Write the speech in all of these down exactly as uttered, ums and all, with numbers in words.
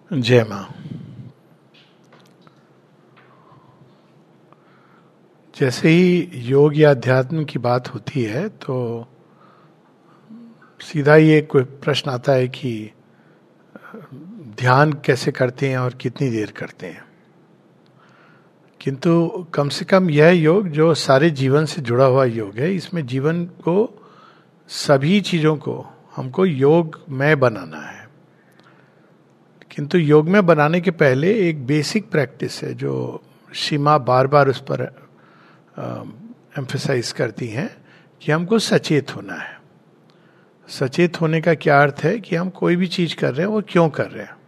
जय मां। जैसे ही योग या अध्यात्म की बात होती है तो सीधा ये कोई प्रश्न आता है कि ध्यान कैसे करते हैं और कितनी देर करते हैं। किंतु कम से कम यह योग जो सारे जीवन से जुड़ा हुआ योग है, इसमें जीवन को, सभी चीज़ों को हमको योग में बनाना है। किंतु योग में बनाने के पहले एक बेसिक प्रैक्टिस है जो सीमा बार बार उस पर एम्फेसाइज करती हैं कि हमको सचेत होना है। सचेत होने का क्या अर्थ है कि हम कोई भी चीज कर रहे हैं वो क्यों कर रहे हैं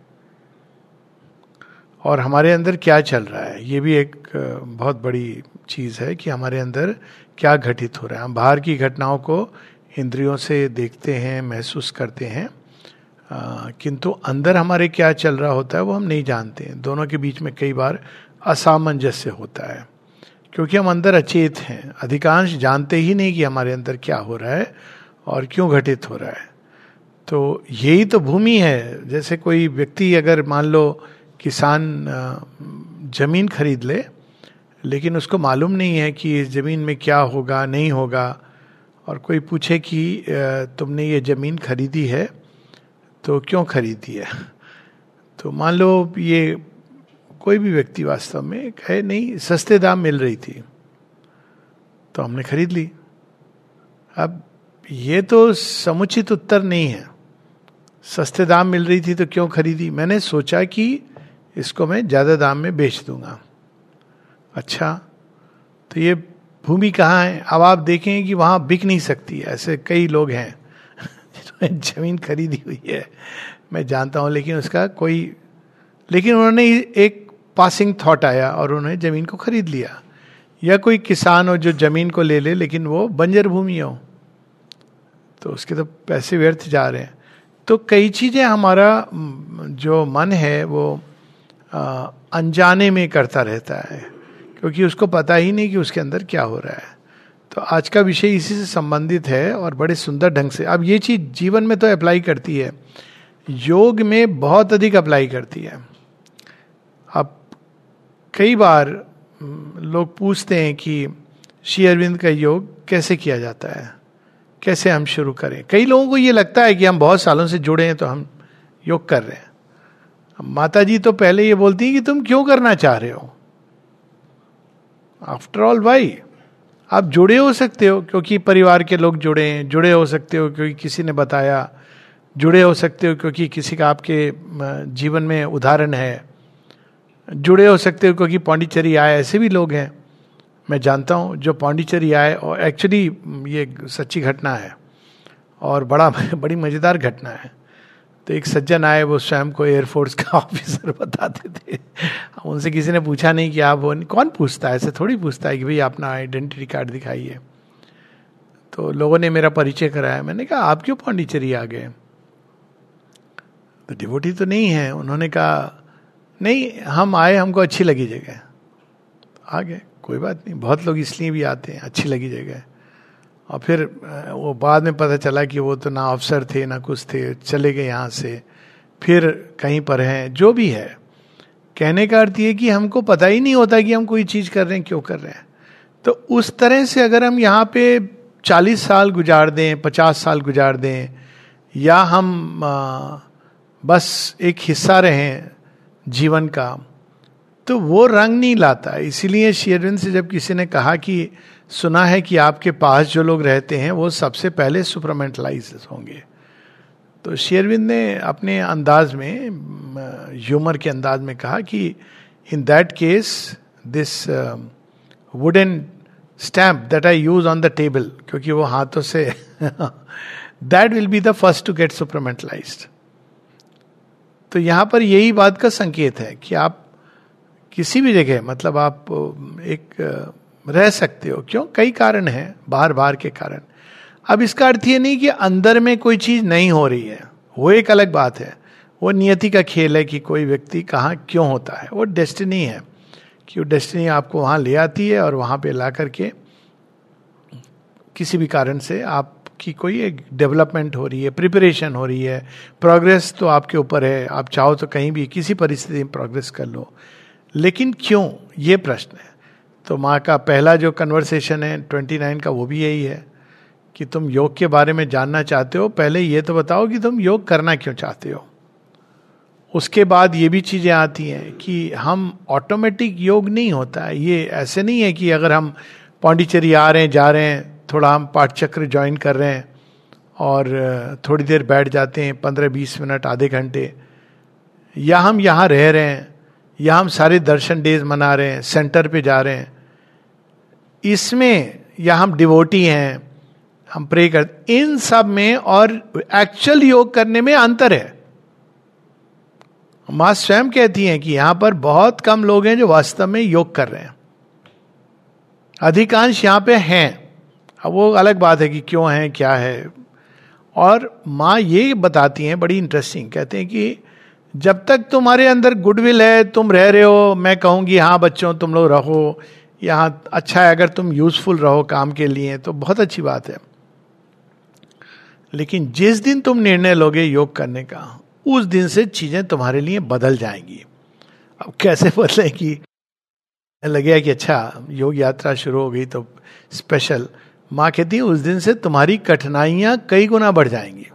और हमारे अंदर क्या चल रहा है। ये भी एक बहुत बड़ी चीज है कि हमारे अंदर क्या घटित हो रहा है। हम बाहर की घटनाओं को इंद्रियों से देखते हैं, महसूस करते हैं, आ, किंतु अंदर हमारे क्या चल रहा होता है वो हम नहीं जानते हैं। दोनों के बीच में कई बार असामंजस्य होता है क्योंकि हम अंदर अचेत हैं। अधिकांश जानते ही नहीं कि हमारे अंदर क्या हो रहा है और क्यों घटित हो रहा है। तो यही तो भूमि है। जैसे कोई व्यक्ति अगर मान लो किसान जमीन खरीद ले, लेकिन उसको मालूम नहीं है कि इस जमीन में क्या होगा नहीं होगा, और कोई पूछे कि तुमने ये जमीन खरीदी है तो क्यों खरीदी है, तो मान लो ये कोई भी व्यक्ति वास्तव में कहे नहीं सस्ते दाम मिल रही थी तो हमने खरीद ली। अब ये तो समुचित उत्तर नहीं है। सस्ते दाम मिल रही थी तो क्यों खरीदी? मैंने सोचा कि इसको मैं ज्यादा दाम में बेच दूंगा। अच्छा, तो ये भूमि कहाँ है? अब आप देखें कि वहां बिक नहीं सकती। ऐसे कई लोग हैं जिन्होंने जमीन खरीदी हुई है, मैं जानता हूं, लेकिन उसका कोई, लेकिन उन्होंने एक पासिंग थॉट आया और उन्होंने जमीन को खरीद लिया। या कोई किसान हो जो जमीन को ले ले लेकिन वो बंजर भूमि हो तो उसके तो पैसे व्यर्थ जा रहे हैं। तो कई चीजें हमारा जो मन है वो आ, अनजाने में करता रहता है क्योंकि उसको पता ही नहीं कि उसके अंदर क्या हो रहा है। तो आज का विषय इसी से संबंधित है और बड़े सुंदर ढंग से। अब ये चीज जीवन में तो अप्लाई करती है, योग में बहुत अधिक अप्लाई करती है। अब कई बार लोग पूछते हैं कि श्री अरविंद का योग कैसे किया जाता है, कैसे हम शुरू करें। कई लोगों को ये लगता है कि हम बहुत सालों से जुड़े हैं तो हम योग कर रहे हैं। माता जी तो पहले ये बोलती हैं कि तुम क्यों करना चाह रहे हो, आफ्टर ऑल वाई। आप जुड़े हो सकते हो क्योंकि परिवार के लोग जुड़े हैं, जुड़े हो सकते हो क्योंकि किसी ने बताया, जुड़े हो सकते हो क्योंकि किसी का आपके जीवन में उदाहरण है, जुड़े हो सकते हो क्योंकि पौंडीचेरी आए। ऐसे भी लोग हैं, मैं जानता हूँ, जो पौंडीचेरी आए, और एक्चुअली ये सच्ची घटना है और बड़ा बड़ी मज़ेदार घटना है। तो एक सज्जन आए, वो स्वयं को एयरफोर्स का ऑफिसर बताते थे। उनसे किसी ने पूछा नहीं कि आप वो, कौन पूछता है, ऐसे थोड़ी पूछता है कि भाई अपना आइडेंटिटी कार्ड दिखाइए। तो लोगों ने मेरा परिचय कराया। मैंने कहा आप क्यों पौंडीचेरी आ गए? तो डिवोटी तो नहीं है। उन्होंने कहा नहीं, हम आए, हमको अच्छी लगी जगह, आ गए, कोई बात नहीं। बहुत लोग इसलिए भी आते हैं, अच्छी लगी जगह। और फिर वो बाद में पता चला कि वो तो ना अफसर थे ना कुछ थे, चले गए यहाँ से, फिर कहीं पर हैं। जो भी है, कहने का अर्थ ये कि हमको पता ही नहीं होता कि हम कोई चीज कर रहे हैं, क्यों कर रहे हैं। तो उस तरह से अगर हम यहाँ पे चालीस साल गुजार दें, पचास साल गुजार दें, या हम आ, बस एक हिस्सा रहें जीवन का, तो वो रंग नहीं लाता। इसीलिए श्री अरविंद से जब किसी ने कहा कि सुना है कि आपके पास जो लोग रहते हैं वो सबसे पहले सुपरमेंटलाइज होंगे, तो श्री अरविंद ने अपने अंदाज में, ह्यूमर के अंदाज में कहा कि in that case this wooden stamp that I use on the table, क्योंकि वो हाथों से that will be the first to get supramentalised. तो यहां पर यही बात का संकेत है कि आप किसी भी जगह, मतलब आप एक रह सकते हो। क्यों? कई कारण हैं, बाहर बाहर के कारण। अब इसका अर्थ ये नहीं कि अंदर में कोई चीज नहीं हो रही है, वो एक अलग बात है। वो नियति का खेल है कि कोई व्यक्ति कहाँ क्यों होता है। वो डेस्टिनी है कि वो डेस्टिनी आपको वहां ले आती है और वहां पे ला करके किसी भी कारण से आप आपकी कोई एक डेवलपमेंट हो रही है, प्रिपरेशन हो रही है, प्रोग्रेस तो आपके ऊपर है, आप चाहो तो कहीं भी किसी परिस्थिति में प्रोग्रेस कर लो, लेकिन क्यों, ये प्रश्न है। तो माँ का पहला जो कन्वर्सेशन है ट्वेंटी नाइन का, वो भी यही है कि तुम योग के बारे में जानना चाहते हो, पहले ये तो बताओ कि तुम योग करना क्यों चाहते हो। उसके बाद ये भी चीज़ें आती हैं कि हम ऑटोमेटिक योग नहीं होता है, ये ऐसे नहीं है कि अगर हम पौंडीचेरी आ रहे हैं, जा रहे हैं, थोड़ा हम पाठचक्र ज्वाइन कर रहे हैं और थोड़ी देर बैठ जाते हैं, पंद्रह बीस मिनट, आधे घंटे, या हम यहाँ रह रहे हैं, या हम सारे दर्शन डेज मना रहे हैं, सेंटर पे जा रहे हैं, इसमें, या हम डिवोटी हैं, हम प्रे करते, इन सब में और एक्चुअल योग करने में अंतर है। माँ स्वयं कहती हैं कि यहां पर बहुत कम लोग हैं जो वास्तव में योग कर रहे हैं, अधिकांश यहां पे हैं। अब वो अलग बात है कि क्यों है, क्या है। और माँ ये बताती हैं, बड़ी इंटरेस्टिंग, कहते हैं कि जब तक तुम्हारे अंदर गुडविल है, तुम रह रहे हो, मैं कहूंगी हाँ बच्चों तुम लोग रहो यहाँ, अच्छा है, अगर तुम यूजफुल रहो काम के लिए तो बहुत अच्छी बात है। लेकिन जिस दिन तुम निर्णय लोगे योग करने का, उस दिन से चीजें तुम्हारे लिए बदल जाएंगी। अब कैसे बदलेगी, लगेगा कि अच्छा योग यात्रा शुरू हो गई तो स्पेशल। माँ कहती है उस दिन से तुम्हारी कठिनाइयां कई गुना बढ़ जाएंगी।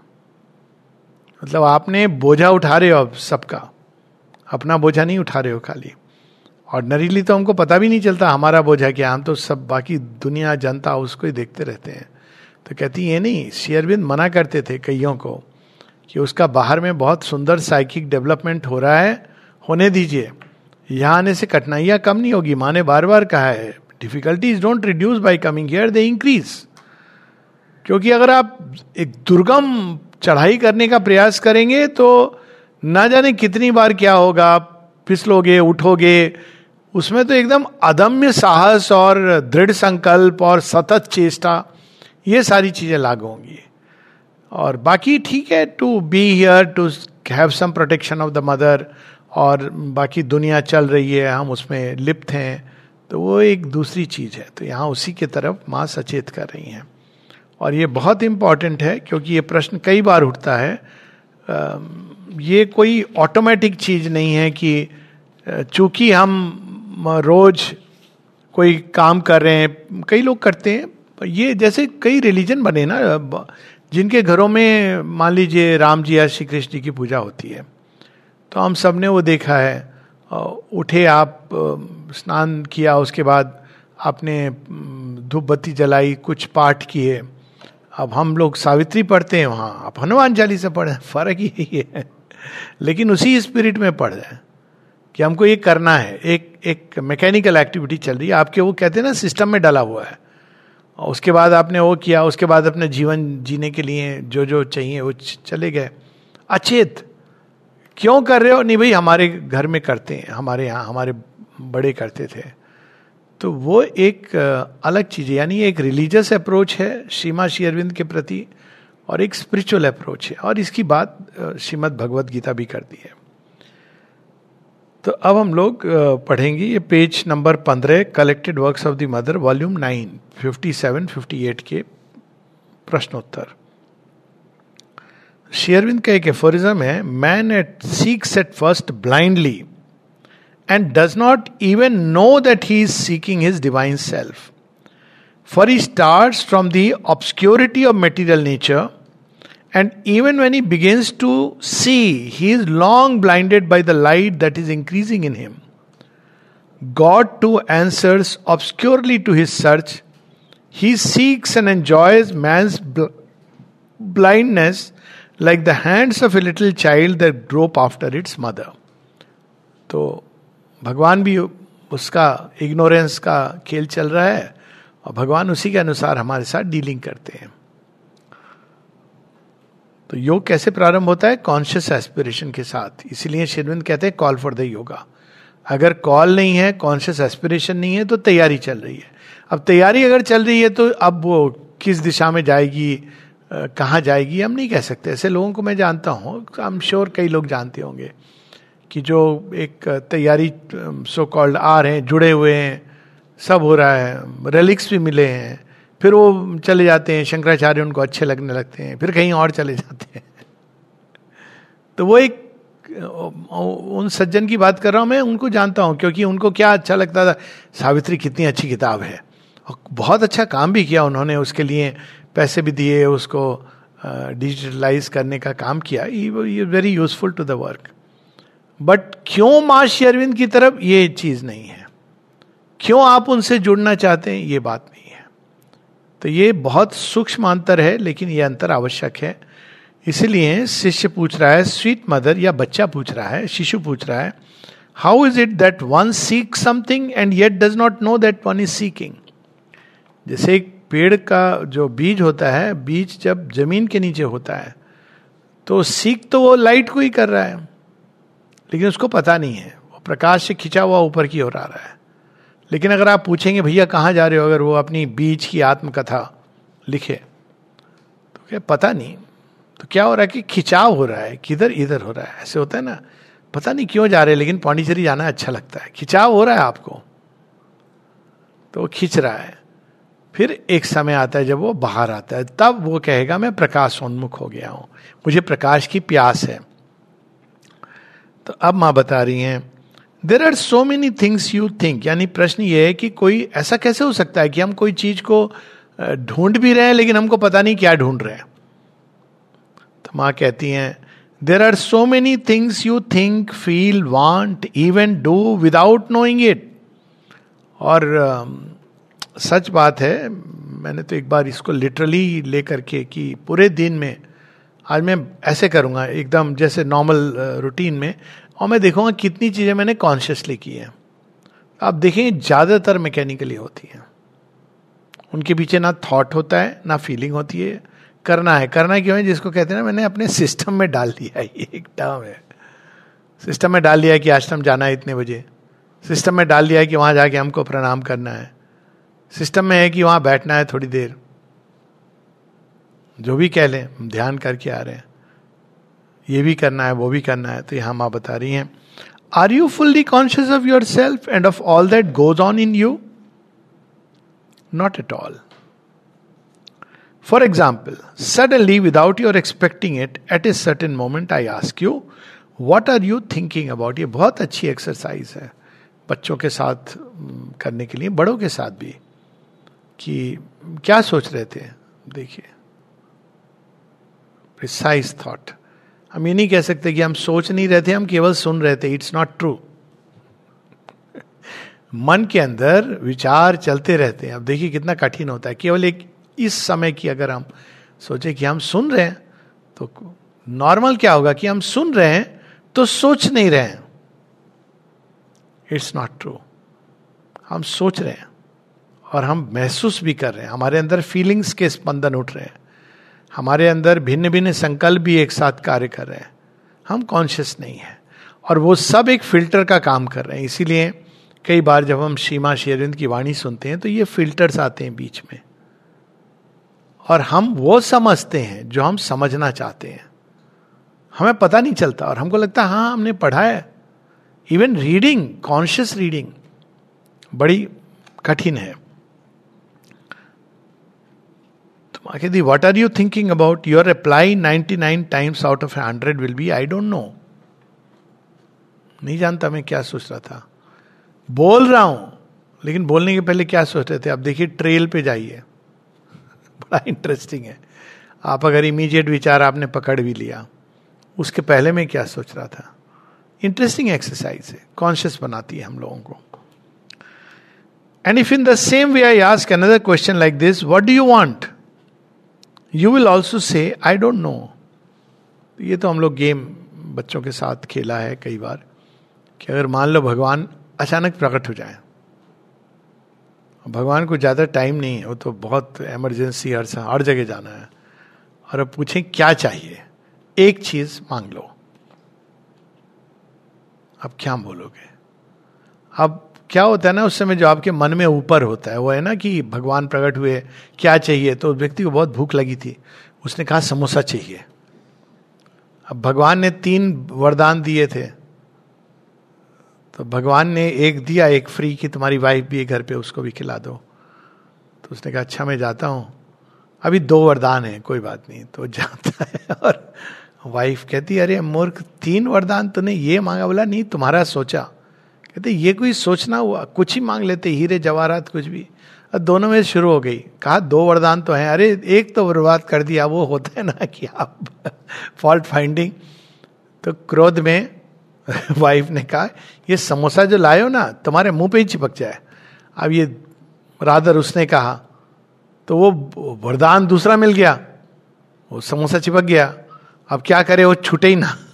मतलब आपने बोझा उठा रहे हो अब सबका, अपना बोझा नहीं उठा रहे हो खाली। ऑर्डनरीली तो हमको पता भी नहीं चलता हमारा बोझा क्या, हम तो सब बाकी दुनिया जनता उसको ही देखते रहते हैं। तो कहती ये नहीं, श्री अरविंद मना करते थे कईयों को कि उसका बाहर में बहुत सुंदर साइकिक डेवलपमेंट हो रहा है, होने दीजिए, यहाँ आने से कठिनाइयाँ कम नहीं होगी। माँ ने बार बार कहा है difficulties don't reduce by coming here, they increase. क्योंकि अगर आप एक दुर्गम चढ़ाई करने का प्रयास करेंगे तो ना जाने कितनी बार क्या होगा, फिसलोगे, उठोगे, उसमें तो एकदम अदम्य साहस और दृढ़ संकल्प और सतत चेष्टा, ये सारी चीजें लागू होंगी। और बाकी ठीक है, to be here, to have some protection of the Mother, और बाकी दुनिया चल रही है, हम उसमें लिप्त हैं, तो वो एक दूसरी चीज है। तो यहाँ उसी के तरफ माँ सचेत कर रही हैं। और ये बहुत इंपॉर्टेंट है क्योंकि ये प्रश्न कई बार उठता है। ये कोई ऑटोमेटिक चीज नहीं है कि चूंकि हम रोज कोई काम कर रहे हैं, कई लोग करते हैं, ये जैसे कई रिलीजन बने ना, जिनके घरों में मान लीजिए राम जी या श्री कृष्ण जी की पूजा होती है, तो हम सब ने वो देखा है, उठे आप, स्नान किया, उसके बाद आपने धूप बत्ती जलाई, कुछ पाठ किए। अब हम लोग सावित्री पढ़ते हैं, वहाँ आप हनुमान चालीसा पढ़े, फर्क ही यही है, लेकिन उसी स्पिरिट में पढ़ जाए कि हमको ये करना है। एक एक मैकेनिकल एक्टिविटी चल रही है आपके, वो कहते हैं ना सिस्टम में डला हुआ है, और उसके बाद आपने वो किया, उसके बाद अपने जीवन जीने के लिए जो जो चाहिए वो चले गए। अचेत क्यों कर रहे हो, नहीं भाई हमारे घर में करते हैं, हमारे यहाँ हमारे बड़े करते थे। तो वो एक अलग चीज है, यानी एक रिलीजियस अप्रोच है श्रीमा श्री अरविंद के प्रति, और एक स्पिरिचुअल अप्रोच है, और इसकी बात श्रीमद् भगवद गीता भी करती है। तो अब हम लोग पढ़ेंगे ये पेज नंबर पंद्रह, Collected works of the Mother, volume nine, fifty seven fifty eight के प्रश्नोत्तर। श्री अरविंद का एक एफोरिज्म है, man at seeks at first blindly and does not even know that he is seeking his divine self. For he starts from the obscurity of material nature, and even when he begins to see, he is long blinded by the light that is increasing in him. God too answers obscurely to his search. He seeks and enjoys man's bl- blindness like the hands of a little child that grope after its mother. तो भगवान भी उसका ignorance का खेल चल रहा है, और भगवान उसी के अनुसार हमारे साथ डीलिंग करते हैं। तो योग कैसे प्रारंभ होता है? कॉन्शियस एस्पिरेशन के साथ। इसीलिए श्री अरविंद कहते हैं कॉल फॉर द योगा। अगर कॉल नहीं है, कॉन्शियस एस्पिरेशन नहीं है, तो तैयारी चल रही है। अब तैयारी अगर चल रही है तो अब वो किस दिशा में जाएगी, कहाँ जाएगी, हम नहीं कह सकते। ऐसे लोगों को मैं जानता हूँ, आई एम श्योर कई लोग जानते होंगे, कि जो एक तैयारी सो कॉल्ड आ रहे हैं, जुड़े हुए हैं, सब हो रहा है, रेलिक्स भी मिले हैं, फिर वो चले जाते हैं, शंकराचार्य उनको अच्छे लगने लगते हैं, फिर कहीं और चले जाते हैं। तो वो एक उन सज्जन की बात कर रहा हूं मैं, उनको जानता हूं, क्योंकि उनको क्या अच्छा लगता था, सावित्री कितनी अच्छी किताब है, और बहुत अच्छा काम भी किया उन्होंने, उसके लिए पैसे भी दिए, उसको डिजिटलाइज uh, करने का काम किया, ये very useful to the work. But क्यों मां श्री अरविंद की तरफ, ये चीज नहीं है। क्यों आप उनसे जुड़ना चाहते हैं, ये बात नहीं है। तो ये बहुत सूक्ष्म अंतर है, लेकिन ये अंतर आवश्यक है। इसलिए शिष्य पूछ रहा है, स्वीट मदर, या बच्चा पूछ रहा है, शिशु पूछ रहा है, how is it that one seek something and yet does not know that one is seeking. जैसे एक पेड़ का जो बीज होता है, बीज जब जमीन के नीचे होता है तो सीख तो वो लाइट को ही कर रहा है, लेकिन उसको पता नहीं है, वो प्रकाश से खिंचा हुआ ऊपर की ओर आ रहा है। लेकिन अगर आप पूछेंगे भैया कहाँ जा रहे हो, अगर वो अपनी बीज की आत्मकथा लिखे तो क्या पता नहीं, तो क्या हो रहा है कि खिंचाव हो रहा है, किधर इधर हो रहा है, ऐसे होता है ना, पता नहीं क्यों जा रहे हैं, लेकिन पौंडीचेरी जाना अच्छा लगता है, खिंचाव हो रहा है आपको, तो वो खींच रहा है। फिर एक समय आता है जब वो बाहर आता है, तब वो कहेगा मैं प्रकाशोन्मुख हो गया हूं, मुझे प्रकाश की प्यास है। तो अब मां बता रही हैं, there are so many things you think, यानी प्रश्न ये है कि कोई ऐसा कैसे हो सकता है कि हम कोई चीज को ढूंढ भी रहे हैं लेकिन हमको पता नहीं क्या ढूंढ रहे हैं। तो मां कहती हैं, there are so many things you think, feel, want, even do without knowing it. और uh, सच बात है, मैंने तो एक बार इसको लिटरली लेकर के कि पूरे दिन में आज मैं ऐसे करूंगा एकदम जैसे नॉर्मल रूटीन में, और मैं देखूंगा कितनी चीजें मैंने कॉन्शियसली की हैं। आप देखें ज्यादातर मैकेनिकली होती हैं, उनके पीछे ना थॉट होता है ना फीलिंग होती है। करना है, करना क्यों है, जिसको कहते हैं ना, मैंने अपने सिस्टम में डाल दिया है, ये एक टर्म है, सिस्टम में डाल दिया है कि आश्रम जाना है इतने बजे, सिस्टम में डाल दिया है कि वहां जाके हमको प्रणाम करना है, सिस्टम में है कि वहां बैठना है थोड़ी देर, जो भी कह लें, ध्यान करके आ रहे हैं, ये भी करना है वो भी करना है। तो यहां मां बता रही हैं, are you fully conscious of your self and of all that goes on in you? Not at all. For example, suddenly without your expecting it, at a certain moment I ask you, what are you thinking about? ये बहुत अच्छी exercise है बच्चों के साथ करने के लिए, बड़ों के साथ भी, कि क्या सोच रहे थे। देखिए, प्रिसाइज थॉट। हम ये नहीं कह सकते कि हम सोच नहीं रहे थे, हम केवल सुन रहे थे। It's not true. मन के अंदर विचार चलते रहते हैं। अब देखिए कितना कठिन होता है। केवल एक इस समय की अगर हम सोचे कि हम सुन रहे हैं, तो नॉर्मल क्या होगा कि हम सुन रहे हैं तो सोच नहीं रहे हैं। It's not true. हम सोच रहे हैं और हम महसूस भी कर रहे हैं, हमारे अंदर फीलिंग्स के स्पंदन उठ रहे हैं, हमारे अंदर भिन्न भिन्न संकल्प भी एक साथ कार्य कर रहे हैं। हम कॉन्शियस नहीं है, और वो सब एक फिल्टर का काम कर रहे हैं। इसीलिए कई बार जब हम श्रीमा श्री अरविंद की वाणी सुनते हैं तो ये फिल्टर्स आते हैं बीच में, और हम वो समझते हैं जो हम समझना चाहते हैं। हमें पता नहीं चलता और हमको लगता है हाँ हमने पढ़ा है। इवन रीडिंग, कॉन्शियस रीडिंग बड़ी कठिन है। तुम आके दी, what are you thinking about? Your reply ninety nine times out of hundred will be, I don't know. नहीं जानता मैं क्या सोच रहा था। बोल रहा हूं, लेकिन बोलने के पहले क्या सोच रहे थे? अब देखिए, ट्रेल पे जाइए, बड़ा इंटरेस्टिंग है। आप अगर इमीडिएट विचार आपने पकड़ भी लिया, उसके पहले में क्या सोच रहा था? इंटरेस्टिंग एक्सरसाइज है, कॉन्शियस बनाती है हम लोगों को। And if in the same way I ask another question like this, what do you want? You will also say I don't no. ये तो हम लोग गेम बच्चों के साथ खेला है कई बार, कि अगर मान लो भगवान अचानक प्रकट हो जाए, भगवान को ज्यादा टाइम नहीं है, वो तो बहुत इमरजेंसी, हर हर जगह जाना है, और अब पूछें क्या चाहिए, एक चीज मांग लो, अब क्या बोलोगे? अब क्या होता है ना, उस समय जो आपके मन में ऊपर होता है वो है ना कि भगवान प्रकट हुए, क्या चाहिए? तो व्यक्ति को बहुत भूख लगी थी, उसने कहा समोसा चाहिए। अब भगवान ने तीन वरदान दिए थे, तो भगवान ने एक दिया, एक फ्री, की तुम्हारी वाइफ भी है घर पे, उसको भी खिला दो। तो उसने कहा अच्छा मैं जाता हूँ, अभी दो वरदान हैं, कोई बात नहीं। तो जाता है और वाइफ कहती अरे मूर्ख, तीन वरदान तूने ये मांगा? बोला नहीं, तुम्हारा सोचा। कहते ये कोई सोचना हुआ, कुछ ही मांग लेते, हीरे जवाहरात कुछ भी। और दोनों में शुरू हो गई। कहा दो वरदान तो हैं, अरे एक तो बर्बाद कर दिया। वो होता है ना कि आप फॉल्ट फाइंडिंग। तो क्रोध में वाइफ ने कहा ये समोसा जो लाए हो ना तुम्हारे मुंह पे ही चिपक जाए। अब ये रादर उसने कहा, तो वो वरदान दूसरा मिल गया, वो समोसा चिपक गया। अब क्या करे, वो छूटे ही ना।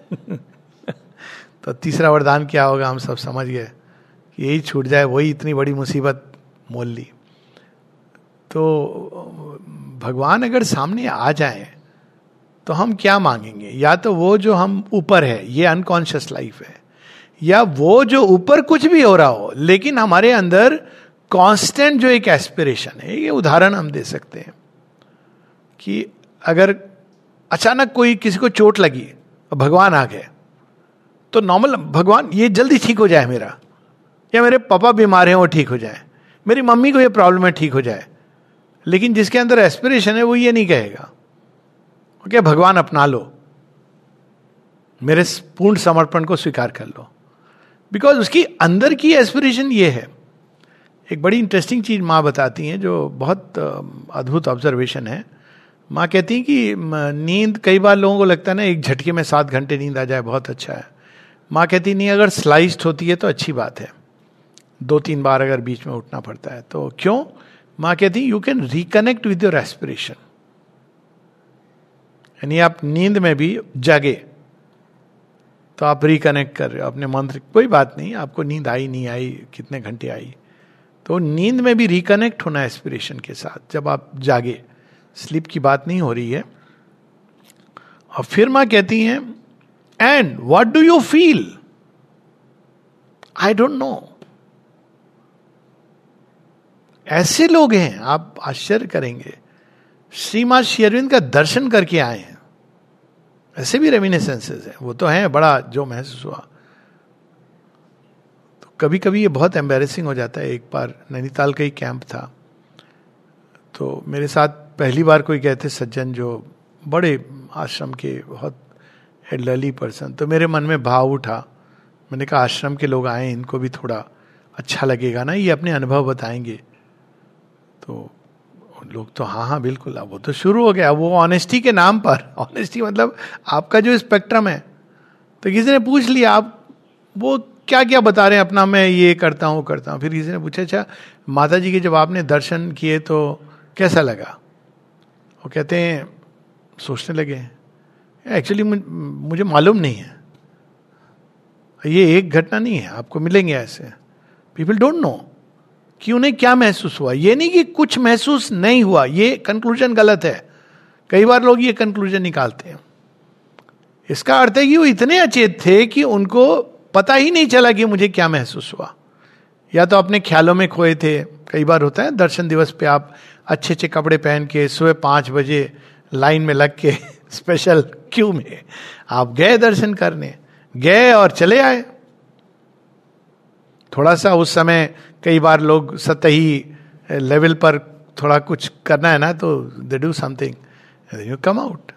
तो तीसरा वरदान क्या होगा हम सब समझ गए कि यही छूट जाए, वही इतनी बड़ी मुसीबत मोल ली। तो भगवान अगर सामने आ जाए तो हम क्या मांगेंगे? या तो वो जो हम ऊपर है, ये अनकॉन्शियस लाइफ है, या वो जो ऊपर कुछ भी हो रहा हो लेकिन हमारे अंदर कांस्टेंट जो एक एस्पिरेशन है। ये उदाहरण हम दे सकते हैं कि अगर अचानक कोई किसी को चोट लगी और भगवान आ गए, तो नॉर्मल भगवान ये जल्दी ठीक हो जाए मेरा, या मेरे पापा बीमार हैं वो ठीक हो जाए, मेरी मम्मी को ये प्रॉब्लम है ठीक हो जाए। लेकिन जिसके अंदर एस्पिरेशन है वो ये नहीं कहेगा ओके भगवान अपना लो, मेरे पूर्ण समर्पण को स्वीकार कर लो, बिकॉज उसकी अंदर की एस्पिरेशन ये है। एक बड़ी इंटरेस्टिंग चीज माँ बताती हैं जो बहुत अद्भुत ऑब्जर्वेशन है। माँ कहती हैं कि नींद, कई बार लोगों को लगता है ना एक झटके में सात घंटे नींद आ जाए बहुत अच्छा है। माँ कहती नहीं, अगर स्लाइस्ड होती है तो अच्छी बात है, दो तीन बार अगर बीच में उठना पड़ता है तो। क्यों? माँ कहती you can reconnect with your aspiration. यानी आप नींद में भी जागे तो आप रिकनेक्ट कर रहे हो अपने मंत्र। कोई बात नहीं, आपको नींद आई नहीं आई, कितने घंटे आई, तो नींद में भी रिकनेक्ट होना एस्पिरेशन के साथ जब आप जागे। स्लीप की बात नहीं हो रही है। और फिर मां कहती हैं and what do you feel? I don't know. ऐसे लोग हैं, आप आश्चर्य करेंगे, श्रीमान श्री अरविंद का दर्शन करके आए हैं, ऐसे भी रेमिनिसेंसेस हैं, वो तो हैं, बड़ा जो महसूस हुआ। तो कभी कभी ये बहुत एम्बैरेसिंग हो जाता है। एक बार नैनीताल का ही कैंप था, तो मेरे साथ पहली बार कोई गए थे सज्जन जो बड़े आश्रम के बहुत एल्डरली पर्सन। तो मेरे मन में भाव उठा, मैंने कहा आश्रम के लोग आए, इनको भी थोड़ा अच्छा लगेगा ना, ये अपने अनुभव बताएंगे। तो लोग तो हाँ हाँ बिल्कुल। अब वो तो शुरू हो गया, वो ऑनेस्टी के नाम पर, ऑनेस्टी मतलब आपका जो स्पेक्ट्रम है। तो किसी ने पूछ लिया आप वो क्या क्या बता रहे हैं अपना, मैं ये करता हूँ करता हूँ। फिर किसी ने पूछा अच्छा माता जी के जब आपने दर्शन किए तो कैसा लगा? वो कहते हैं, सोचने लगे एक्चुअली मुझे मालूम नहीं है, ये एक घटना नहीं है, आपको मिलेंगे ऐसे पीपल डोंट नो कि उन्हें क्या महसूस हुआ। ये नहीं कि कुछ महसूस नहीं हुआ, ये कंक्लूजन गलत है। कई बार लोग ये कंक्लूजन निकालते हैं। इसका अर्थ है कि वो इतने अचेत थे कि उनको पता ही नहीं चला कि मुझे क्या महसूस हुआ, या तो अपने ख्यालों में खोए थे। कई बार होता है दर्शन दिवस पे आप अच्छे अच्छे कपड़े पहन के सुबह पांच बजे लाइन में लग के स्पेशल क्यू में आप गए दर्शन करने, गए और चले आए। थोड़ा सा उस समय कई बार लोग सतही लेवल पर थोड़ा कुछ करना है ना, तो they do something, you come out.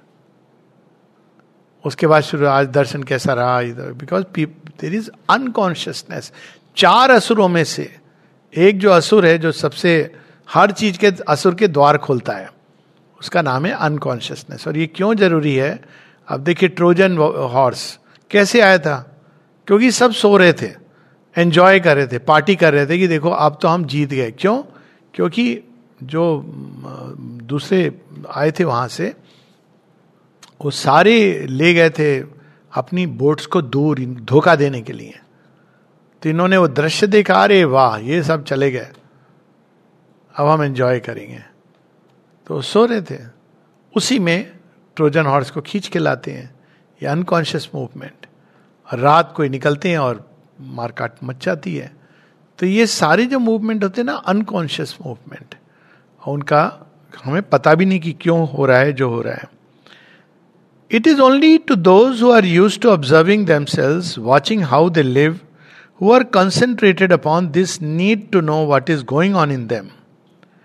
उसके बाद शुरू, आज दर्शन कैसा रहा, इधर बिकॉज देयर इज अनकॉन्शियसनेस। चार असुरों में से एक जो असुर है जो सबसे हर चीज के असुर के द्वार खोलता है, उसका नाम है अनकॉन्शियसनेस। और ये क्यों जरूरी है? अब देखिए ट्रोजन हॉर्स कैसे आया था? क्योंकि सब सो रहे थे, एंजॉय कर रहे थे, पार्टी कर रहे थे कि देखो अब तो हम जीत गए। क्यों? क्योंकि जो दूसरे आए थे वहां से, वो सारे ले गए थे अपनी बोट्स को दूर धोखा देने के लिए। तो इन्होंने वो दृश्य देखा, अरे वाह ये सब चले गए, अब हम एंजॉय करेंगे। तो सो रहे थे, उसी में ट्रोजन हॉर्स को खींच के लाते हैं, ये अनकॉन्शियस मूवमेंट। रात को निकलते हैं और मारकाट मच जाती है। तो ये सारे जो मूवमेंट होते हैं ना, अनकॉन्शियस मूवमेंट, और उनका हमें पता भी नहीं कि क्यों हो रहा है जो हो रहा है। It is only to those who are used to observing themselves, watching how they live, who are concentrated upon this need to know what is going on in them,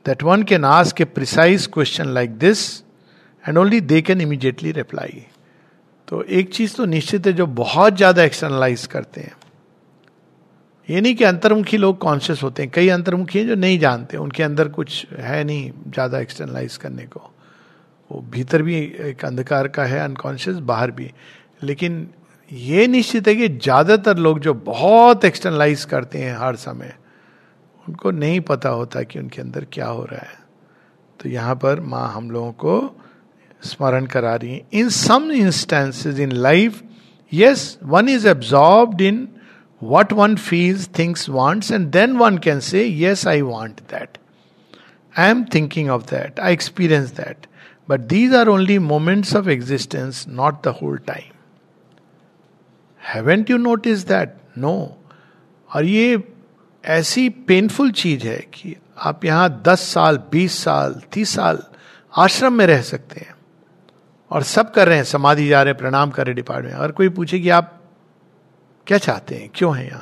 that one can ask a precise question like this and only they can immediately reply. तो एक चीज तो निश्चित है, जो बहुत ज्यादा externalise करते हैं, ये नहीं कि अंतर्मुखी लोग कॉन्शियस होते हैं, कई अंतर्मुखी हैं जो नहीं जानते, उनके अंदर कुछ है नहीं ज्यादा एक्सटर्नलाइज करने को, वो भीतर भी एक अंधकार का है अनकॉन्शियस, बाहर भी. लेकिन ये निश्चित है कि ज्यादातर लोग जो बहुत एक्सटर्नलाइज करते हैं हर समय, उनको नहीं पता होता कि उनके अंदर क्या हो रहा है. तो यहाँ पर माँ हम लोगों को स्मरण करा रही है. In some instances in life, yes, one is absorbed in what one feels, thinks, wants, and then one can say, yes, I want that. I am thinking of that. I experience that. But these are only moments of existence, not the whole time. Haven't you noticed that? No. और ये ऐसी painful चीज है कि आप यहाँ दस साल, बीस साल, तीस साल आश्रम में रह सकते हैं और सब कर रहे हैं, समाधि जा रहे हैं, प्रणाम कर रहे डिपार्टमेंट में. अगर कोई पूछे कि आप क्या चाहते हैं, क्यों है यहां,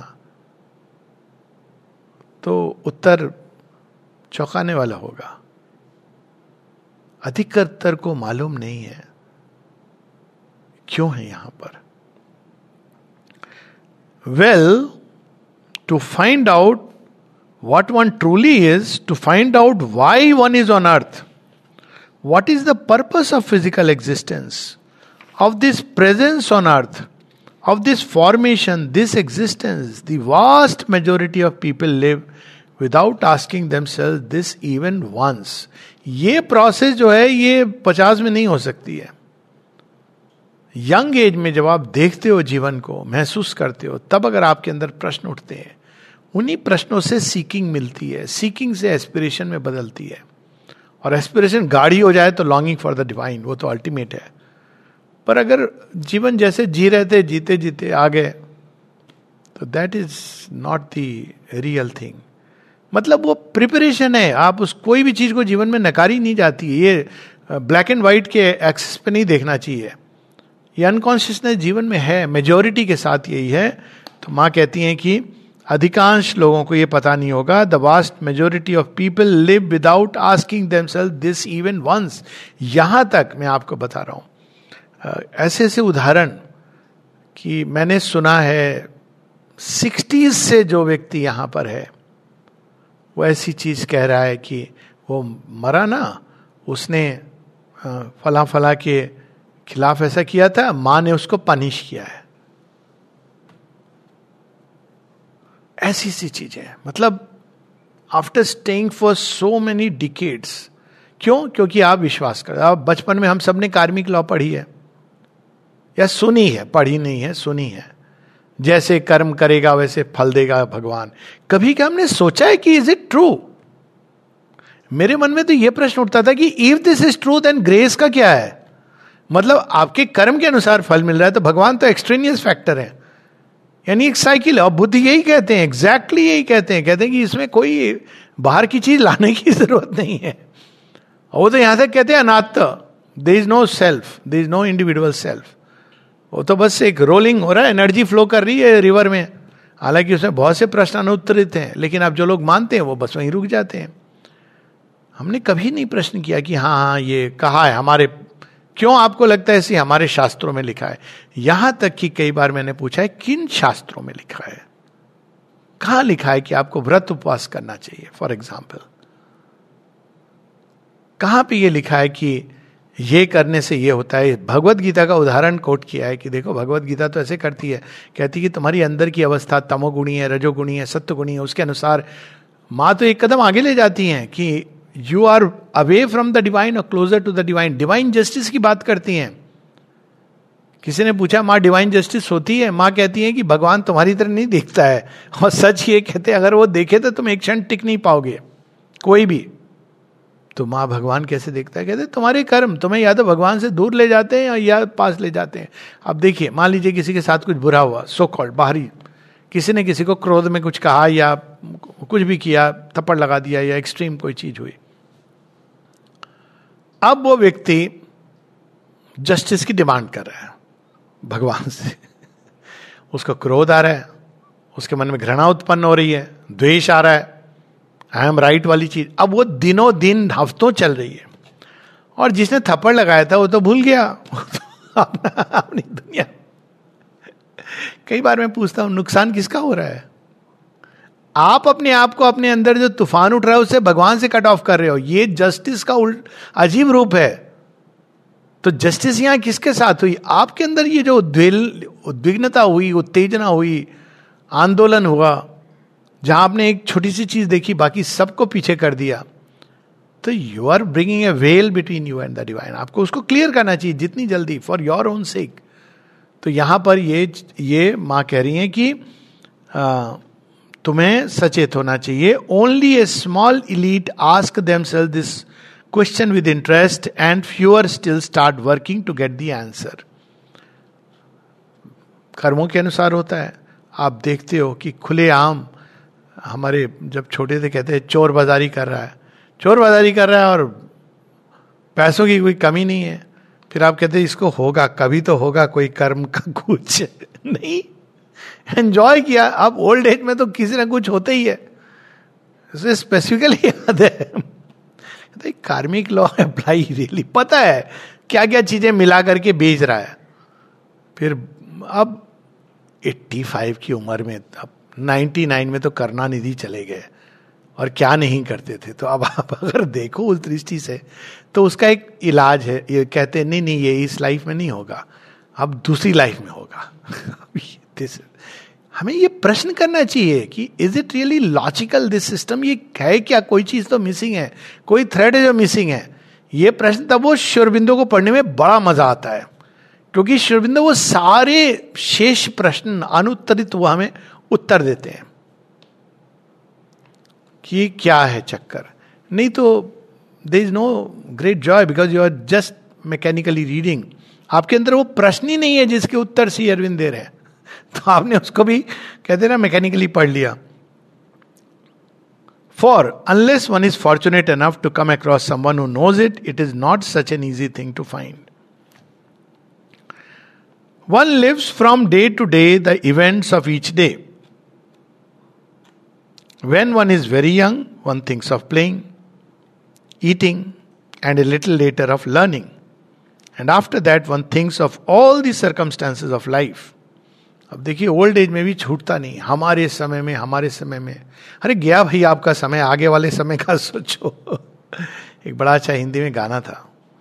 तो उत्तर चौंकाने वाला होगा. अधिकतर को मालूम नहीं है क्यों है यहां पर. Well, to find out what one truly is, to find out why one is on earth, what is the purpose of physical existence, of this presence on earth, of this formation, this existence. The vast majority of people live without asking themselves this even once. ये process जो है ये पचास में नहीं हो सकती है. यंग एज में जब आप देखते हो जीवन को, महसूस करते हो, तब अगर आपके अंदर प्रश्न उठते हैं, उन्हीं प्रश्नों से सीकिंग मिलती है, सीकिंग से एस्पिरेशन में बदलती है. और एस्पिरेशन गाढ़ी हो जाए तो लॉन्गिंग फॉर द डिवाइन, वो तो अल्टीमेट है. पर अगर जीवन जैसे जी रहे थे, जीते जीते आ गए, तो that is not the real thing. मतलब वो प्रिपरेशन है. आप उस कोई भी चीज को जीवन में नकारी नहीं जाती. ये ब्लैक एंड व्हाइट के एक्सेस पे नहीं देखना चाहिए. ये अनकॉन्शियसनेस जीवन में है, मेजोरिटी के साथ यही है. तो माँ कहती हैं कि अधिकांश लोगों को ये पता नहीं होगा. The vast majority of people live without asking themselves this even once. यहां तक मैं आपको बता रहा हूं, ऐसे ऐसे उदाहरण कि मैंने सुना है. सिक्सटीज से जो व्यक्ति यहां पर है, वो ऐसी चीज कह रहा है कि वो मरा ना, उसने फला फला के खिलाफ ऐसा किया था, मां ने उसको पनिश किया है. ऐसी सी चीजें, मतलब after staying for so many decades. क्यों? क्योंकि आप विश्वास कर, आप बचपन में हम सब ने कार्मिक लॉ पढ़ी है या सुनी है, पढ़ी नहीं है, सुनी है. जैसे कर्म करेगा वैसे फल देगा भगवान. कभी क्या हमने सोचा है कि इज इट ट्रू? मेरे मन में तो यह प्रश्न उठता था कि if this is true then grace का क्या है? मतलब आपके कर्म के अनुसार फल मिल रहा है, तो भगवान तो एक्सट्रेनियस फैक्टर है, यानी एक साइकिल है. और बुद्ध यही कहते हैं, एग्जैक्टली exactly यही कहते हैं. कहते हैं कि इसमें कोई बाहर की चीज लाने की जरूरत नहीं है. और वो तो यहां तक कहते हैं अनात्म, there is no self, there is no individual self. वो तो बस एक रोलिंग हो रहा है, एनर्जी फ्लो कर रही है रिवर में. हालांकि उसमें बहुत से प्रश्न अनुत्तरित हैं, लेकिन अब जो लोग मानते हैं वो बस वहीं रुक जाते हैं. हमने कभी नहीं प्रश्न किया कि हाँ हाँ ये कहा है हमारे, क्यों आपको लगता है ऐसे हमारे शास्त्रों में लिखा है? यहां तक कि कई बार मैंने पूछा है किन शास्त्रों में लिखा है, कहां लिखा है कि आपको व्रत उपवास करना चाहिए फॉर एग्जाम्पल. कहां पे ये लिखा है कि ये करने से ये होता है? भगवत गीता का उदाहरण कोट किया है कि देखो भगवत गीता तो ऐसे करती है, कहती है कि तुम्हारी अंदर की अवस्था तमोगुणी है, रजोगुणी है, सत्वगुणी है, उसके अनुसार माँ तो एक कदम आगे ले जाती हैं कि you are away from the divine और closer to the divine. Divine justice की बात करती हैं. किसी ने पूछा माँ डिवाइन जस्टिस होती है? माँ कहती है कि भगवान तुम्हारी तरह नहीं देखता है. और सच ये कहते हैं अगर वो देखे तो तुम एक क्षण टिक नहीं पाओगे कोई भी. तो माँ भगवान कैसे देखता है? कहते तुम्हारे कर्म तुम्हें या तो भगवान से दूर ले जाते हैं या पास ले जाते हैं. अब देखिए, मान लीजिए किसी के साथ कुछ बुरा हुआ, सो कॉल्ड बाहरी, किसी ने किसी को क्रोध में कुछ कहा या कुछ भी किया, थप्पड़ लगा दिया या एक्सट्रीम कोई चीज हुई. अब वो व्यक्ति जस्टिस की डिमांड कर रहा है भगवान से. उसको क्रोध आ रहा है, उसके मन में घृणा उत्पन्न हो रही है, द्वेष आ रहा है. आई एम राइट वाली चीज अब वो दिनों दिन हफ्तों चल रही है, और जिसने थप्पड़ लगाया था वो तो भूल गया अपना अपनी दुनिया। कई बार मैं पूछता हूं नुकसान किसका हो रहा है? आप अपने आप को, अपने अंदर जो तूफान उठ रहा है उससे भगवान से कट ऑफ कर रहे हो। ये जस्टिस का उल्ट अजीब रूप है। तो जस्टिस यहां किसके साथ हुई? आपके अंदर ये जो उद्वेल उद्विग्नता हुई, उत्तेजना हुई, आंदोलन हुआ, जहां आपने एक छोटी सी चीज देखी बाकी सबको पीछे कर दिया, तो you are bringing a veil between you and the divine. आपको उसको क्लियर करना चाहिए जितनी जल्दी, फॉर योर ओन सेक। तो यहां पर ये ये मां कह रही हैं कि आ, तुम्हें सचेत होना चाहिए। Only a small elite ask themselves this question with interest and fewer still start working to get the answer. कर्मों के अनुसार होता है। आप देखते हो कि खुलेआम, हमारे जब छोटे थे कहते हैं चोर बाजारी कर रहा है, चोर बाजारी कर रहा है और पैसों की कोई कमी नहीं है। फिर आप कहते हैं इसको होगा, कभी तो होगा कोई कर्म का कुछ नहीं, एंजॉय किया। अब ओल्ड एज में तो किसी ना कुछ होता ही है, इसे स्पेसिफिकली याद है। कार्मिक लॉ अप्लाई रियली, पता है क्या क्या चीजें मिला करके बेच रहा है। फिर अब पचासी की उम्र में, अब निन्यानवे में तो करुणानिधि चले गए और क्या नहीं करते थे। तो अब आप अगर देखो उस दृष्टि से तो उसका एक इलाज है। ये कहते हैं नहीं नहीं ये इस लाइफ में नहीं होगा, अब दूसरी लाइफ में होगा। हमें ये प्रश्न करना चाहिए कि is it really logical this system? ये है क्या? कोई चीज तो मिसिंग है, कोई थ्रेड है जो मिसिंग है। ये प्रश्न तब वो श्री अरबिंदो को पढ़ने में बड़ा मजा आता है, क्योंकि श्री अरबिंदो वो सारे शेष प्रश्न अनुत्तरित वो हमें उत्तर देते हैं कि क्या है चक्कर। नहीं तो there is no great joy because you are just mechanically reading. आपके अंदर वो प्रश्न ही नहीं है जिसके उत्तर श्री अरविंद दे रहे हैं, तो आपने उसको भी कहते ना मैकेनिकली पढ़ लिया। For unless one is fortunate enough to come across someone who knows it, it is not such an easy thing to find. One lives from day to day the events of each day. When one is very young, one thinks of playing, eating, and a little later of learning. And after that, one thinks of all the circumstances of life. अब देखिए old age में भी छूटता नहीं, हमारे समय में, हमारे समय में। अरे गया भाई आपका समय, आगे वाले समय का सोचो। एक बड़ा अच्छा हिंदी में गाना था,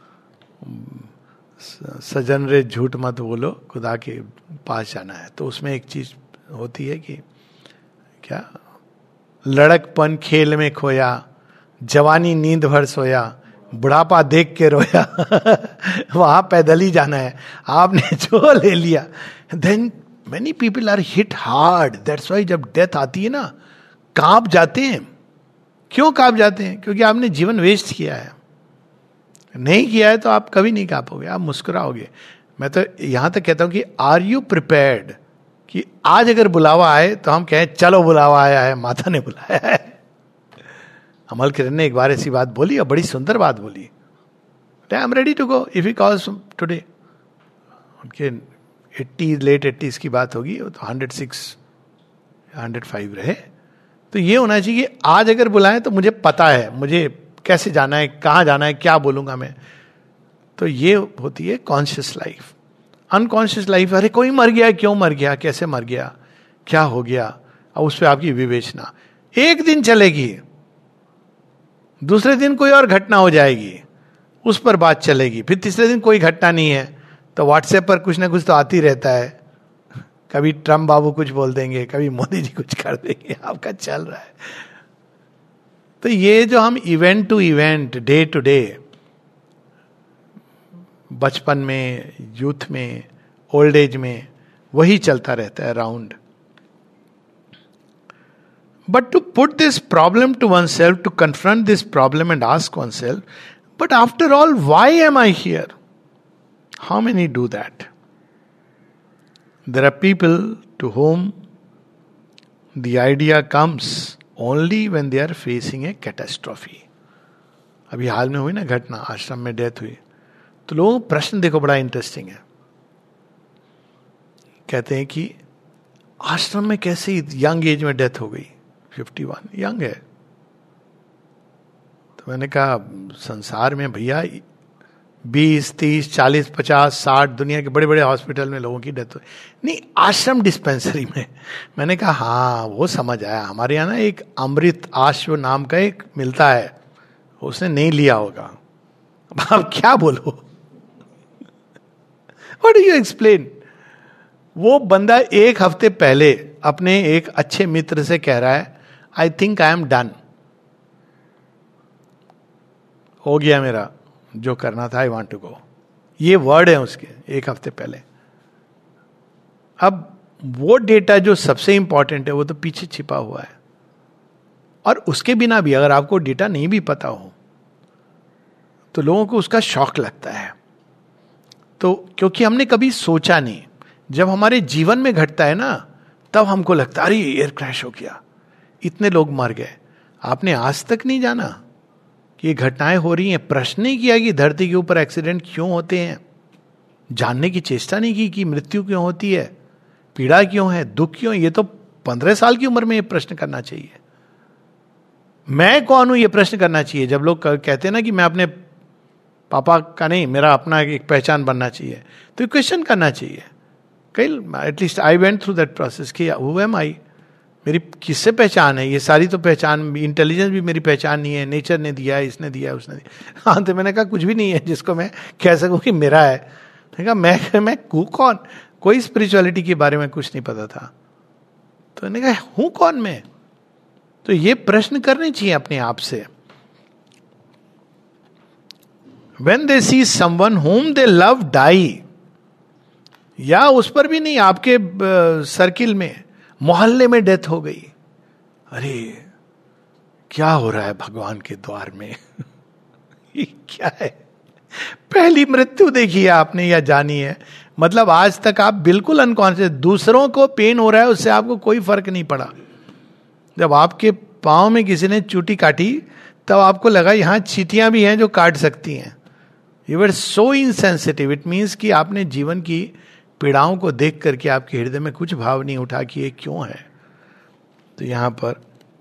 सजन रे झूठ मत बोलो खुदा के पास जाना है। तो उसमें एक चीज होती है कि क्या, लड़कपन खेल में खोया, जवानी नींद भर सोया, बुढ़ापा देख के रोया। वहां पैदल ही जाना है, आपने जो ले लिया। Then many people are hit hard, that's why जब डेथ आती है ना कांप जाते हैं। क्यों कांप जाते हैं? क्योंकि आपने जीवन वेस्ट किया है। नहीं किया है तो आप कभी नहीं कांपोगे, आप मुस्कुराओगे। मैं तो यहां तक कहता हूं कि आर यू प्रिपेयर्ड कि आज अगर बुलावा आए तो हम कहें चलो बुलावा आया है, माता ने बुलाया है। अमल किरण ने एक बार ऐसी बात बोली और बड़ी सुंदर बात बोली, I am ready to go if he calls today. उनके एट्टी लेट एट्टीज की बात होगी, तो हंड्रेड सिक्स हंड्रेड फाइव रहे। तो ये होना चाहिए कि आज अगर बुलाएं तो मुझे पता है मुझे कैसे जाना है, कहाँ जाना है, क्या बोलूंगा मैं। तो ये होती है कॉन्शियस लाइफ। अनकॉन्शियस लाइफ, अरे कोई मर गया, क्यों मर गया, कैसे मर गया, क्या हो गया, और उस पर आपकी विवेचना। एक दिन चलेगी, दूसरे दिन कोई और घटना हो जाएगी, उस पर बात चलेगी, फिर तीसरे दिन कोई घटना नहीं है तो व्हाट्सएप पर कुछ ना कुछ तो आती रहता है। कभी ट्रम्प बाबू कुछ बोल देंगे, कभी मोदी जी कुछ कर देंगे, आपका चल रहा है। तो ये जो हम event to event, day to day, बचपन में, यूथ में, ओल्ड एज में, वही चलता रहता है round. But to put this problem to oneself, to confront this problem and ask oneself, but after all why am I here? How many do that? There are people to whom the idea comes only when they are facing a catastrophe. अभी हाल में हुई ना घटना, आश्रम में death हुई, तो लोगों का प्रश्न देखो बड़ा इंटरेस्टिंग है। कहते हैं कि आश्रम में कैसे यंग एज में डेथ हो गई, इक्यावन, यंग है, तो मैंने कहा संसार में भैया बीस तीस चालीस पचास साठ दुनिया के बड़े बड़े हॉस्पिटल में लोगों की डेथ हुई, नहीं आश्रम डिस्पेंसरी में। मैंने कहा हाँ वो समझ आया, हमारे यहाँ ना एक अमृत आश्व नाम का एक मिलता है, उसने नहीं लिया होगा। अब आप क्या बोलो, व्हाट डू यू एक्सप्लेन। वो बंदा एक हफ्ते पहले अपने एक अच्छे मित्र से कह रहा है I think I am done, हो गया मेरा जो करना था, आई वांट टू गो। ये वर्ड है उसके एक हफ्ते पहले। अब वो डेटा जो सबसे इंपॉर्टेंट है वो तो पीछे छिपा हुआ है, और उसके बिना भी अगर आपको डेटा नहीं भी पता हो तो लोगों को उसका शॉक लगता है। तो क्योंकि हमने कभी सोचा नहीं, जब हमारे जीवन में घटता है ना तब हमको लगता है अरे एयर क्रैश हो गया, इतने लोग मर गए। आपने आज तक नहीं जाना कि ये घटनाएं हो रही हैं, प्रश्न नहीं किया कि धरती के ऊपर एक्सीडेंट क्यों होते हैं, जानने की चेष्टा नहीं की कि मृत्यु क्यों होती है, पीड़ा क्यों है, दुख क्यों। ये तो पंद्रह साल की उम्र में ये प्रश्न करना चाहिए। मैं कौन हूं ये प्रश्न करना चाहिए। जब लोग कहते हैं ना कि मैं अपने पापा का नहीं, मेरा अपना एक पहचान बनना चाहिए, तो क्वेश्चन करना चाहिए। कई at least I went through that process कि हु एम आई, मेरी किससे पहचान है। ये सारी तो पहचान, इंटेलिजेंस भी मेरी पहचान नहीं है, नेचर ने दिया है, इसने दिया है, उसने दिया। हाँ तो मैंने कहा कुछ भी नहीं है जिसको मैं कह सकूं कि मेरा है। मैंने कहा मैं मैं हूं कौन, कोई स्पिरिचुअलिटी के बारे में कुछ नहीं पता था। तो मैंने कहा हूं कौन मैं। तो ये प्रश्न करने चाहिए अपने आप से। When they see someone whom they love die, या उस पर भी नहीं, आपके सर्किल में, मोहल्ले में डेथ हो गई, अरे क्या हो रहा है भगवान के द्वार में। ये क्या है, पहली मृत्यु देखी है आपने या जानी है, मतलब आज तक आप बिल्कुल अनकॉन्शियस, दूसरों को पेन हो रहा है उससे आपको कोई फर्क नहीं पड़ा। जब आपके पांव में किसी ने चूटी काटी तब आपको लगा यहां चींटियां भी हैं जो काट सकती हैं। You were so insensitive. It means कि आपने जीवन की पीड़ाओं को देख करके आपके हृदय में कुछ भाव नहीं उठा कि ये क्यों है। तो यहां पर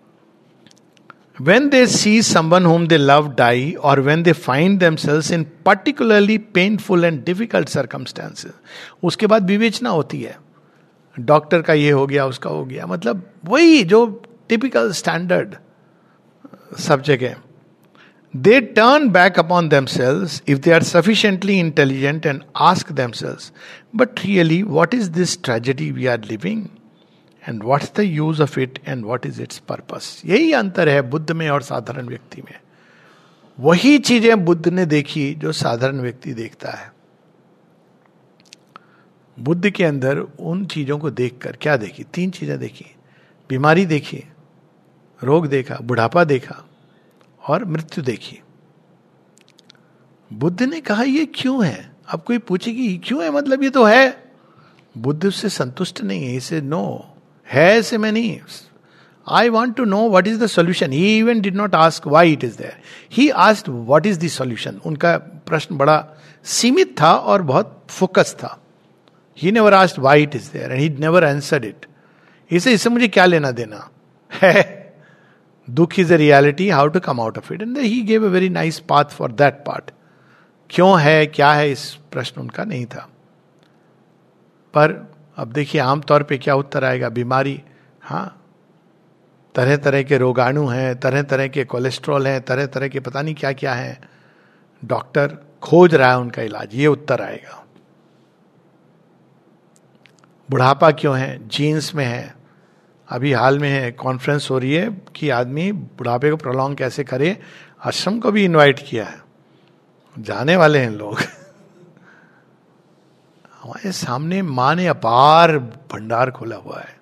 when they see someone whom they love die, or when they find themselves in particularly painful and difficult circumstances, उसके बाद विवेचना होती है, डॉक्टर का ये हो गया, उसका हो गया, मतलब वही जो टिपिकल स्टैंडर्ड सब जगह। They turn back upon themselves if they are sufficiently intelligent and ask themselves, but really what is this tragedy we are living? And what's the use of it and what is its purpose? यही अंतर है बुद्ध में और साधारण व्यक्ति में। वही चीजें बुद्ध ने देखी जो साधारण व्यक्ति देखता है। बुद्ध के अंदर उन चीजों को देखकर क्या देखी, तीन चीजें देखी, बीमारी देखी, रोग देखा, बुढ़ापा देखा और मृत्यु देखी। बुद्ध ने कहा ये क्यों है। अब कोई पूछे कि क्यों है, मतलब ये तो है। बुद्ध उससे संतुष्ट नहीं है, इसे नो है ऐसे में नहीं। I want to know what is the solution. He even did not ask why it is there, he asked what is the solution. उनका प्रश्न बड़ा सीमित था और बहुत फोकस था। He never asked why it is there and he never answered it. इसे इससे मुझे क्या लेना देना है, दुख is a reality, how to come out of it, and he gave a very nice path for that part. क्यों है, क्या है, इस प्रश्न उनका नहीं था। पर अब देखिए आमतौर पे क्या उत्तर आएगा, बीमारी। हाँ, तरह तरह के रोगाणु हैं, तरह तरह के कोलेस्ट्रॉल हैं, तरह तरह के पता नहीं क्या क्या है, डॉक्टर खोज रहा है उनका इलाज, ये उत्तर आएगा। बुढ़ापा क्यों है, जीन्स में है। अभी हाल में है कॉन्फ्रेंस हो रही है कि आदमी बुढ़ापे को प्रोलॉन्ग कैसे करे। आश्रम को भी इनवाइट किया है, जाने वाले हैं लोग। हमारे सामने माँ ने अपार भंडार खोला हुआ है।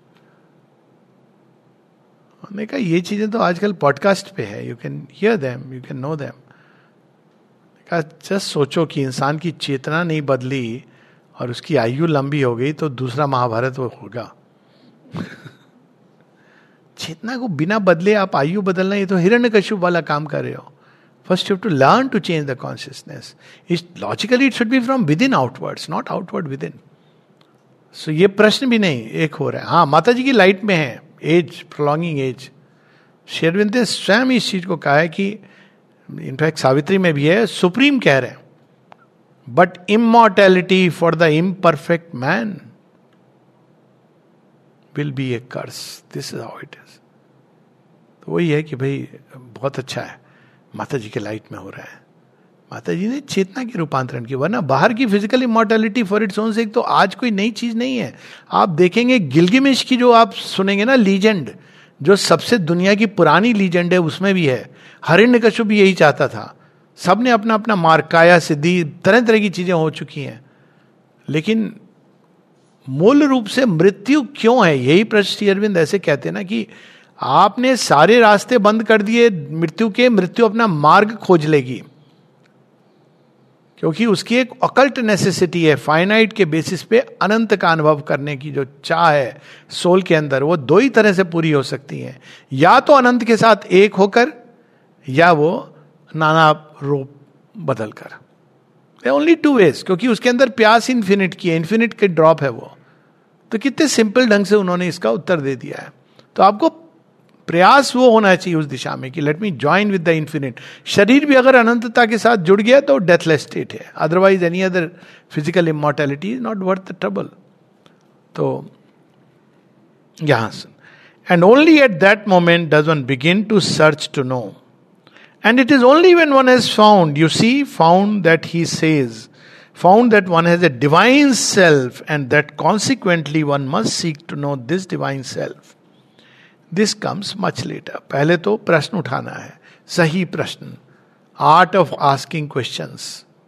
हमने कहा ये चीजें तो आजकल पॉडकास्ट पे है, you can hear them, you can know them. कहा जस्ट सोचो कि इंसान की चेतना नहीं बदली और उसकी आयु लंबी हो गई तो दूसरा महाभारत वो होगा। चेतना को बिना बदले आप आयु बदलना, ये तो हिरण्यकश्यप वाला काम कर रहे हो। First you have to learn to change the consciousness. It, logically it should be from within outwards, not outward within. So ये प्रश्न भी नहीं एक हो रहा है। हाँ, माता जी की लाइट में है एज, प्रोलॉन्गिंग एज। शेरविंद ने स्वयं इस चीज को कहा है कि इनफैक्ट सावित्री में भी है, सुप्रीम कह रहे हैं, but immortality for the imperfect man will be a curse, this is how it is. तो वही है कि भाई बहुत अच्छा है माता जी के लाइट में हो रहा है. माता जी ने चेतना के रूपांतरण की, वरना बाहर की physical immortality for its own sake तो आज कोई नई चीज नहीं है. आप देखेंगे गिलगिमेश की जो आप सुनेंगे ना लीजेंड, जो सबसे दुनिया की पुरानी लीजेंड है, उसमें भी है हिरण्यकश्यप भी यही चाहता था. सब ने अपना अपना मार्ग, काया सिद्धि, तरह तरह की चीजें हो चुकी हैं, लेकिन मूल रूप से मृत्यु क्यों है? यही प्रश्न श्री अरविंद ऐसे कहते हैं ना कि आपने सारे रास्ते बंद कर दिए मृत्यु के, मृत्यु अपना मार्ग खोज लेगी, क्योंकि उसकी एक अकल्ट नेसेसिटी है. फाइनाइट के बेसिस पे अनंत का अनुभव करने की जो चाह है सोल के अंदर, वो दो ही तरह से पूरी हो सकती है, या तो अनंत के साथ एक होकर, या वो नाना रूप बदल कर. ओनली टू वेज, क्योंकि उसके अंदर प्यास इन्फिनिट की है, इन्फिनिट के ड्रॉप है वो. तो कितने सिंपल ढंग से उन्होंने इसका उत्तर दे दिया है. तो आपको प्रयास वो होना चाहिए उस दिशा में कि let me join with the infinite. शरीर भी अगर अनंतता के साथ जुड़ गया तो डेथलेस स्टेट है, otherwise any other physical immortality is not worth the trouble. तो यहां से, and only at that moment does one begin to search to know. And it is only when one has found, you see, found that he says, found that one has a divine self, and that consequently one must seek to know this divine self. This comes much later. पहले तो प्रश्न उठाना है, सही प्रश्न, art of asking questions.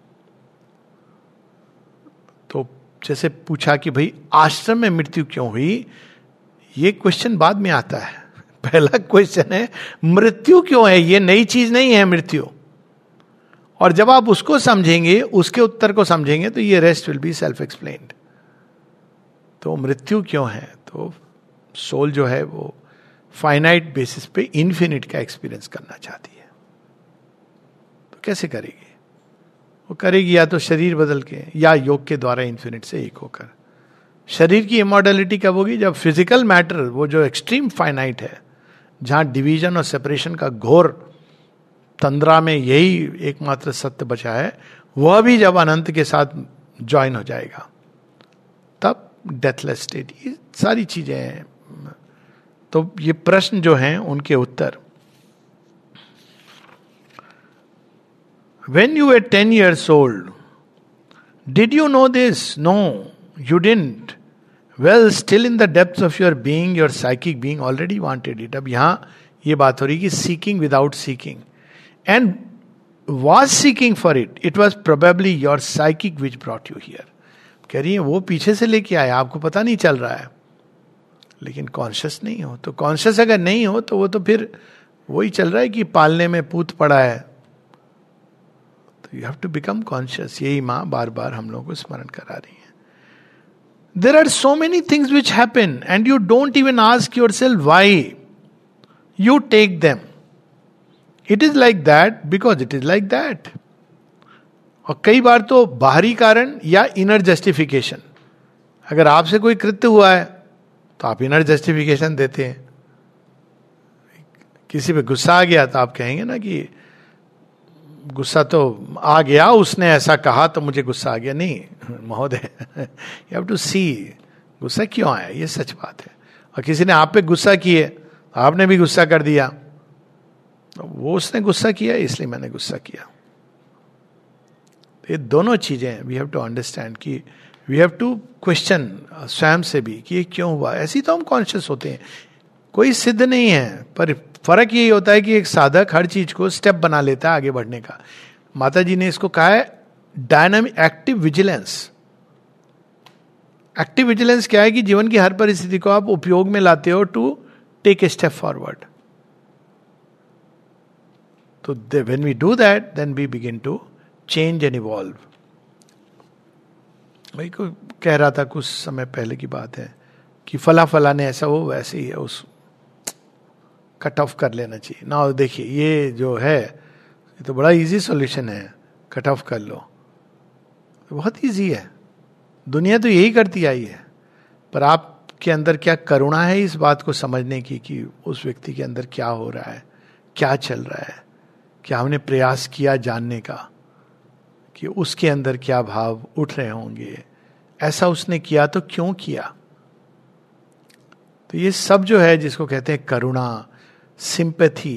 तो जैसे पूछा कि भाई आश्रम में मृत्यु क्यों हुई, ये क्वेश्चन बाद में आता है. पहला क्वेश्चन है मृत्यु क्यों है, ये नई चीज नहीं है मृत्यु. और जब आप उसको समझेंगे, उसके उत्तर को समझेंगे, तो ये rest will be self explained. तो मृत्यु क्यों है, तो सोल जो है वो फाइनाइट बेसिस पे इन्फिनिट का एक्सपीरियंस करना चाहती है. तो कैसे करेगी? वो करेगी या तो शरीर बदल के, या योग के द्वारा इन्फिनिट से एक होकर. शरीर की इमॉर्टैलिटी कब होगी? जब फिजिकल मैटर, वो जो एक्सट्रीम फाइनाइट है, जहां डिवीजन और सेपरेशन का घोर तंद्रा में यही एकमात्र सत्य बचा है, वह भी जब अनंत के साथ ज्वाइन हो जाएगा, तब डेथलेस स्टेट. ये सारी चीजें हैं. तो ये प्रश्न जो हैं उनके उत्तर. When you were ten years old, did you know this? No, you didn't. Well, still in the depths of your being, your psychic being already wanted it. अब यहां ये बात हो रही कि seeking without seeking, and was seeking for it. It was probably your psychic which brought you here. कह रही है वो पीछे से लेके आया, आपको पता नहीं चल रहा है, लेकिन कॉन्शियस नहीं हो. तो कॉन्शियस अगर नहीं हो तो वो तो फिर वही चल रहा है कि पालने में पूत पड़ा है. तो you have to become conscious. यही माँ बार बार हम लोगों को स्मरण करा रही है. There are so many things which happen and you don't even ask yourself why. You take them. It is like that because it is like that. और कई बार तो बाहरी कारण या इनर जस्टिफिकेशन. अगर आपसे कोई कृत्य हुआ है तो आप इनर जस्टिफिकेशन देते हैं. किसी पे गुस्सा आ गया तो आप कहेंगे ना कि गुस्सा तो आ गया, उसने ऐसा कहा तो मुझे गुस्सा आ गया. नहीं महोदय, यू हैव टू सी गुस्सा क्यों आया, ये सच बात है. और किसी ने आप पे गुस्सा किए, आपने भी गुस्सा कर दिया, वो उसने गुस्सा किया इसलिए मैंने गुस्सा किया. ये दोनों चीजें वी हैव टू अंडरस्टैंड कि वी हैव टू क्वेश्चन स्वयं से भी कि ये क्यों हुआ. ऐसी तो हम कॉन्शियस होते हैं, कोई सिद्ध नहीं है, पर फर्क यही होता है कि एक साधक हर चीज को स्टेप बना लेता है आगे बढ़ने का. माता जी ने इसको कहा है dynamic active vigilance. Active vigilance क्या है कि जीवन की हर परिस्थिति को आप उपयोग में लाते हो to take a step forward. तो when we do that then we begin to change and evolve. भाई को कह रहा था कुछ समय पहले की बात है कि फला फला ने ऐसा हो, वैसे ही है, उस कट ऑफ कर लेना चाहिए ना. देखिए ये जो है ये तो बड़ा इजी सॉल्यूशन है, कट ऑफ कर लो. बहुत इजी है, दुनिया तो यही करती आई है. पर आपके अंदर क्या करुणा है इस बात को समझने की कि उस व्यक्ति के अंदर क्या हो रहा है, क्या चल रहा है, क्या हमने प्रयास किया जानने का कि उसके अंदर क्या भाव उठ रहे होंगे, ऐसा उसने किया तो क्यों किया? तो ये सब जो है जिसको कहते हैं करुणा, सिंपैथी,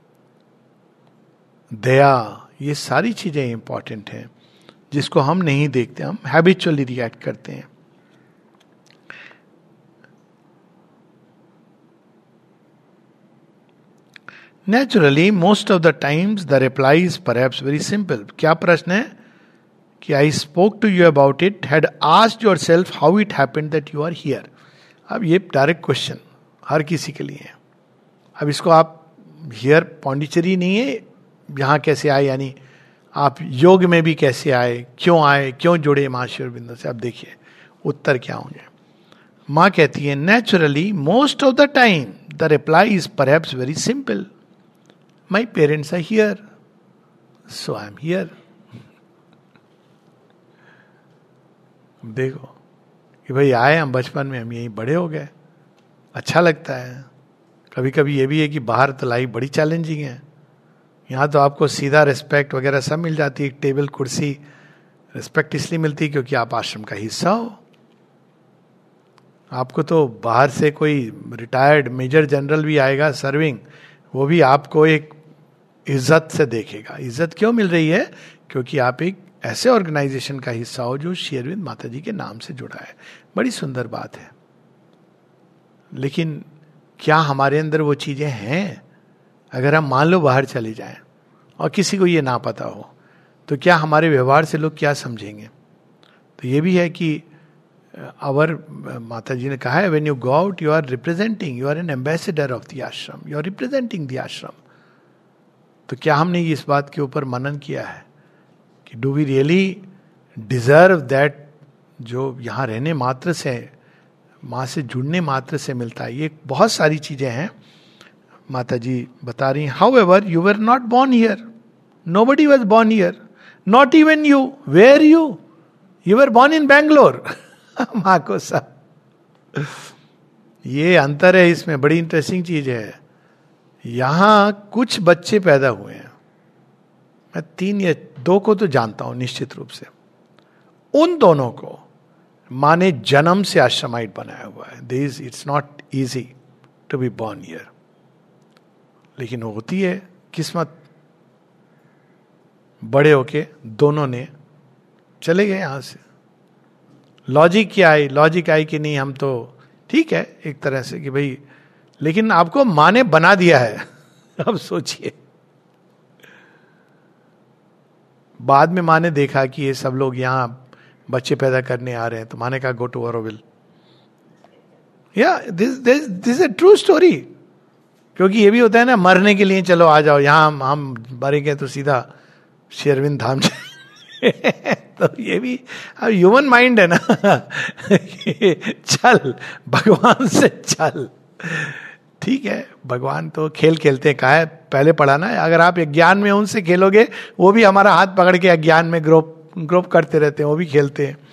दया, ये सारी चीजें इंपॉर्टेंट हैं जिसको हम नहीं देखते, हम हैबिचुअली रिएक्ट करते हैं. Naturally most of the times the reply is perhaps very simple. क्या प्रश्न है कि I spoke to you about it, had asked yourself how it happened that you are here. अब ये डायरेक्ट क्वेश्चन हर किसी के लिए है. अब इसको आप हियर पौंडीचेरी नहीं है, यहाँ कैसे आए, यानी आप योग में भी कैसे आए, क्यों आए, क्यों जुड़े मां श्री अरविंदो से. अब देखिए उत्तर क्या होंगे. माँ कहती है naturally most of the time the reply is perhaps very simple. My parents are here so I am here. देखो कि भाई आए हम बचपन में, हम यहीं बड़े हो गए, अच्छा लगता है. कभी कभी ये भी है कि बाहर तो लाइफ बड़ी चैलेंजिंग है, यहाँ तो आपको सीधा रिस्पेक्ट वगैरह सब मिल जाती है, एक टेबल कुर्सी. रिस्पेक्ट इसलिए मिलती है क्योंकि आप आश्रम का हिस्सा हो. आपको तो बाहर से कोई रिटायर्ड मेजर जनरल भी आएगा सर्विंग, वो भी आपको एक इज्जत से देखेगा. इज्जत क्यों मिल रही है? क्योंकि आप एक ऐसे ऑर्गेनाइजेशन का हिस्सा हो जो श्री अरविंद माता जी के नाम से जुड़ा है. बड़ी सुंदर बात है. लेकिन क्या हमारे अंदर वो चीजें हैं? अगर हम मान लो बाहर चले जाएं और किसी को ये ना पता हो, तो क्या हमारे व्यवहार से लोग क्या समझेंगे? तो ये भी है कि अवर माता जी ने कहा है, when you go out you are representing, you are an ambassador of the ashram, you are representing the ashram. तो क्या हमने इस बात के ऊपर मनन किया है कि do we really deserve that जो यहाँ रहने मात्र से, माँ से जुड़ने मात्र से मिलता है? ये बहुत सारी चीजें हैं माता जी बता रही हैं. However you were not born here, nobody was born here, not even you. Where you? You were born in Bangalore. माँ को सब ये अंतर है इसमें. बड़ी इंटरेस्टिंग चीज है. यहां कुछ बच्चे पैदा हुए हैं, मैं तीन या दो को तो जानता हूं निश्चित रूप से. उन दोनों को माँ ने जन्म से आश्रमाइट बनाया हुआ है. This it's not easy to be born here. लेकिन वो होती है किस्मत. बड़े होके दोनों ने चले गए यहां से. लॉजिक क्या आई? लॉजिक आई कि नहीं हम तो ठीक है एक तरह से कि भाई, लेकिन आपको माँ ने बना दिया है. अब सोचिए, बाद में माँ ने देखा कि ये सब लोग यहां बच्चे पैदा करने आ रहे हैं, तो माँ ने कहा गो टू ऑरोविल. या this this this a true story. क्योंकि ये भी होता है ना, मरने के लिए चलो आ जाओ यहाँ, हम हम मरेंगे तो सीधा श्री अरविंद धाम तो ये भी अब ह्यूमन माइंड है ना चल भगवान से चल. ठीक है, भगवान तो खेल खेलते हैं. कहा है पहले पढ़ा ना, अगर आप अज्ञान में उनसे खेलोगे, वो भी हमारा हाथ पकड़ के अज्ञान में ग्रोप ग्रोप करते रहते हैं, वो भी खेलते हैं.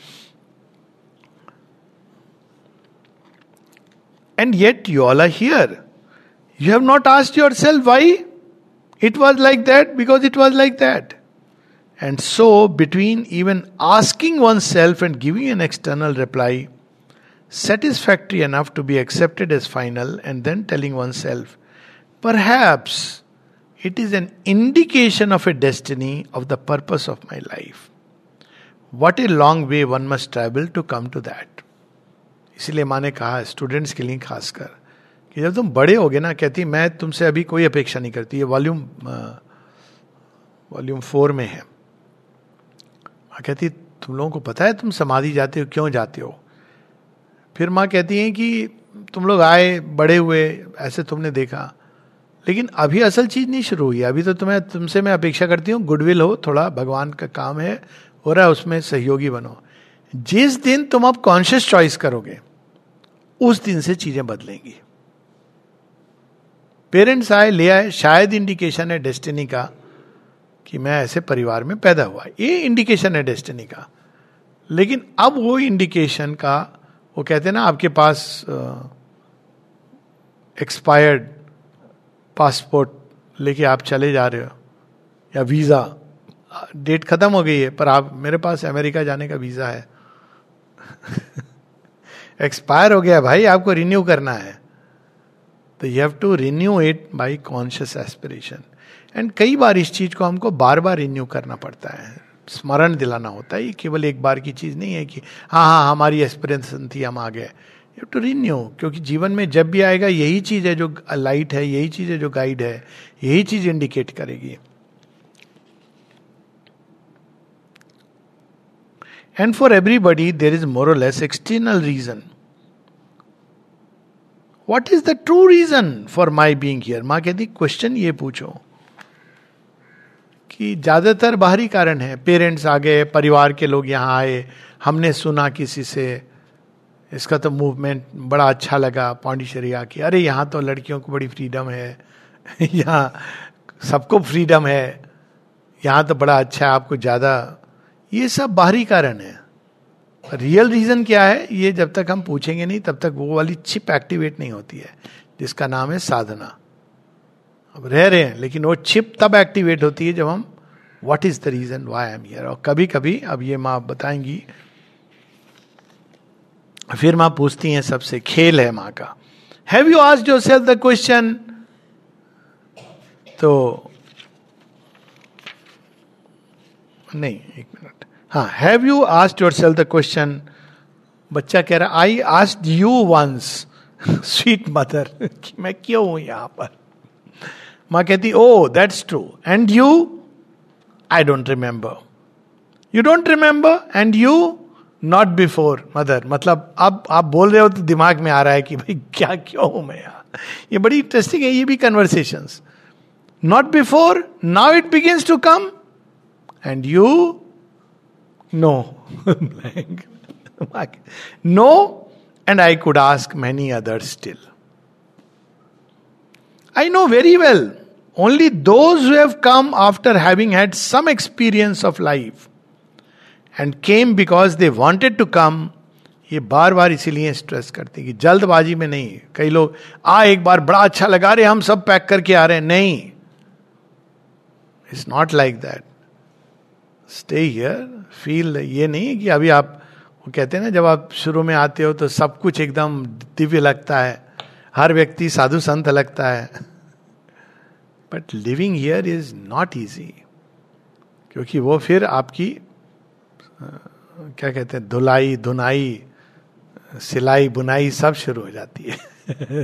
And yet you all are here. You have not asked yourself why it was like that, because it was like that. And so, between even asking oneself and giving an external reply, satisfactory enough to be accepted as final, and then telling oneself, perhaps it is an indication of a destiny, of the purpose of my life. What a long way one must travel to come to that. इसलिए माँ ने कहा students के लिए खासकर कि जब तुम बड़े होगे ना, कहती मैं तुमसे अभी कोई अपेक्षा नहीं करती. ये वॉल्यूम वॉल्यूम फोर में है. माँ कहती तुम लोगों को पता है तुम समाधि जाते हो, क्यों जाते हो? फिर माँ कहती हैं कि तुम लोग आए, बड़े हुए, ऐसे तुमने देखा, लेकिन अभी असल चीज नहीं शुरू हुई. अभी तो तुम्हें तुमसे मैं अपेक्षा करती हूँ गुडविल हो, थोड़ा भगवान का काम है हो रहा है, उसमें सहयोगी बनो. जिस दिन तुम अब कॉन्शियस चॉइस करोगे, उस दिन से चीजें बदलेंगी. पेरेंट्स आए, ले आए, शायद इंडिकेशन है डेस्टिनी का कि मैं ऐसे परिवार में पैदा हुआ, ये इंडिकेशन है डेस्टिनी का. लेकिन अब वो इंडिकेशन का, वो कहते हैं ना आपके पास एक्सपायर्ड पासपोर्ट लेके आप चले जा रहे हो, या वीजा, डेट खत्म हो गई है पर आप, मेरे पास अमेरिका जाने का वीजा है एक्सपायर हो गया भाई, आपको रिन्यू करना है. तो you have to renew it by conscious aspiration. And कई बार इस चीज को हमको बार बार रिन्यू करना पड़ता है, स्मरण दिलाना होता है. ये केवल एक बार की चीज नहीं है कि हाँ हाँ हमारी एस्पिरेशन थी हम आ गए. यू टू रिन्यू, क्योंकि जीवन में जब भी आएगा यही चीज है जो लाइट है, यही चीज है जो गाइड है, यही चीज इंडिकेट करेगी. And for everybody there is more और less external reason. What is the true reason for my being here? माँ कहती क्वेश्चन ये पूछो कि ज्यादातर बाहरी कारण है. पेरेंट्स आ गए, परिवार के लोग यहाँ आए, हमने सुना किसी से इसका तो मूवमेंट बड़ा अच्छा लगा, पांडिचेरी आके, अरे यहाँ तो लड़कियों को बड़ी फ्रीडम है यहाँ सबको फ्रीडम है, यहाँ तो बड़ा अच्छा है, आपको ज्यादा. ये सब बाहरी कारण है. रियल रीजन क्या है ये जब तक हम पूछेंगे नहीं तब तक वो वाली चिप एक्टिवेट नहीं होती है जिसका नाम है साधना. अब रह रहे हैं लेकिन वो चिप तब एक्टिवेट होती है जब हम what is the reason why I am here. और कभी कभी, अब ये माँ बताएंगी, फिर माँ पूछती हैं सबसे, खेल है माँ का, have you asked yourself the question? तो नहीं, एक मिनट, हाँ, have you asked yourself the question? बच्चा कह रहा I asked you once sweet Mother कि मैं क्यों हूं यहां पर. माँ कहती oh that's true, and you? I don't remember. You don't remember and you? Not before Mother. मतलब अब आप बोल रहे हो तो दिमाग में आ रहा है कि भाई क्या क्यों हूं मैं यहां. ये बड़ी इंटरेस्टिंग है ये भी conversations. Not before, now it begins to come, and you? No. No, and I could ask many others still. I know very well only those who have come after having had some experience of life and came because they wanted to come. ये बार बार इसीलिए stress करते हैं कि जल्दबाजी में नहीं. कई लोग आ एक बार बड़ा अच्छा लगा रहे हम सब पैक करके आ रहे हैं. नहीं, it's not like that. Stay here, feel. ये नहीं कि अभी आप, वो कहते हैं ना जब आप शुरू में आते हो तो सब कुछ एकदम दिव्य लगता है, हर व्यक्ति साधु संत लगता है. But living here is not easy, क्योंकि वो फिर आपकी क्या कहते हैं, धुलाई धुनाई सिलाई बुनाई सब शुरू हो जाती है.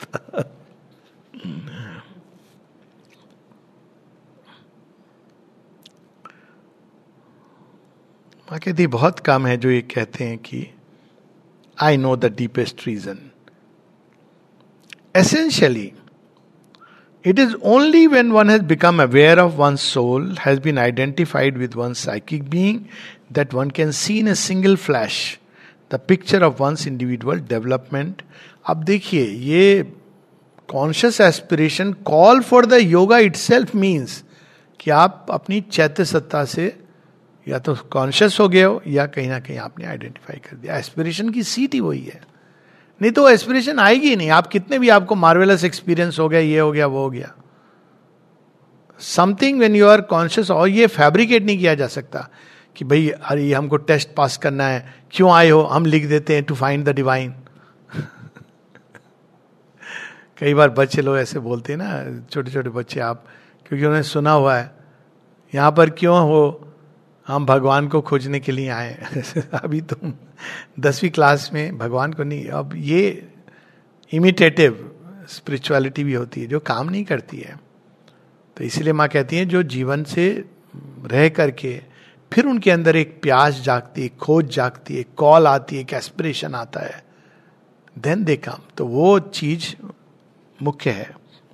माँ कहती बहुत कम है जो ये कहते हैं कि I know the deepest reason. Essentially, it is only when one has become aware of one's soul, has been identified with one's psychic being, that one can see in a single flash the picture of one's individual development. अब देखिए, ये conscious aspiration call for the yoga itself means कि आप अपनी चैत्य सत्ता से या तो कॉन्शियस हो गए हो या कहीं ना कहीं आपने आइडेंटिफाई कर दिया. एस्पिरेशन की सीट ही वही है, नहीं तो एस्पिरेशन आएगी ही नहीं. आप कितने भी आपको मार्वेलस एक्सपीरियंस हो गया, ये हो गया वो हो गया, something when you are conscious. और ये फैब्रिकेट नहीं किया जा सकता कि भाई अरे हमको टेस्ट पास करना है, क्यों आए हो, हम लिख देते हैं टू फाइंड द डिवाइन. कई बार बच्चे लोग ऐसे बोलते हैं ना, छोटे छोटे बच्चे, आप क्योंकि उन्होंने सुना हुआ है यहाँ पर क्यों हो, हम भगवान को खोजने के लिए आए. अभी तुम दसवीं क्लास में भगवान को नहीं. अब ये इमिटेटिव स्पिरिचुअलिटी भी होती है जो काम नहीं करती है. तो इसीलिए माँ कहती है जो जीवन से रह करके फिर उनके अंदर एक प्यास जागती है, खोज जागती है, कॉल आती है, एक एस्पिरेशन आता है, देन दे कम. तो वो चीज मुख्य है.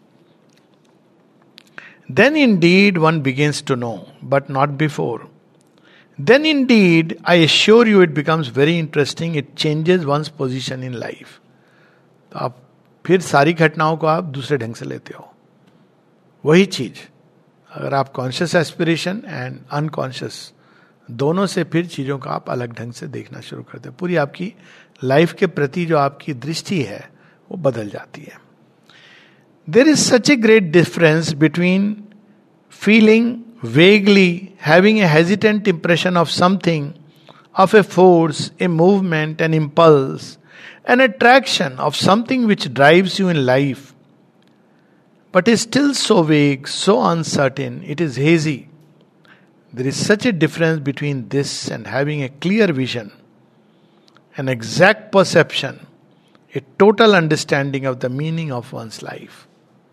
Then indeed one begins to know but not before. Then indeed, I assure you, it becomes very interesting. It changes one's position in life. तो आप फिर सारी घटनाओं को आप दूसरे ढंग से लेते हो. वही चीज अगर आप कॉन्शियस एस्पिरेशन एंड अनकॉन्शियस दोनों से फिर चीजों को आप अलग ढंग से देखना शुरू करते हो. पूरी आपकी लाइफ के प्रति जो आपकी दृष्टि है वो बदल जाती है. There is such a great difference between feeling vaguely having a hesitant impression of something, of a force, a movement, an impulse, an attraction, of something which drives you in life, but is still so vague, so uncertain, it is hazy. There is such a difference between this and having a clear vision, an exact perception, a total understanding of the meaning of one's life.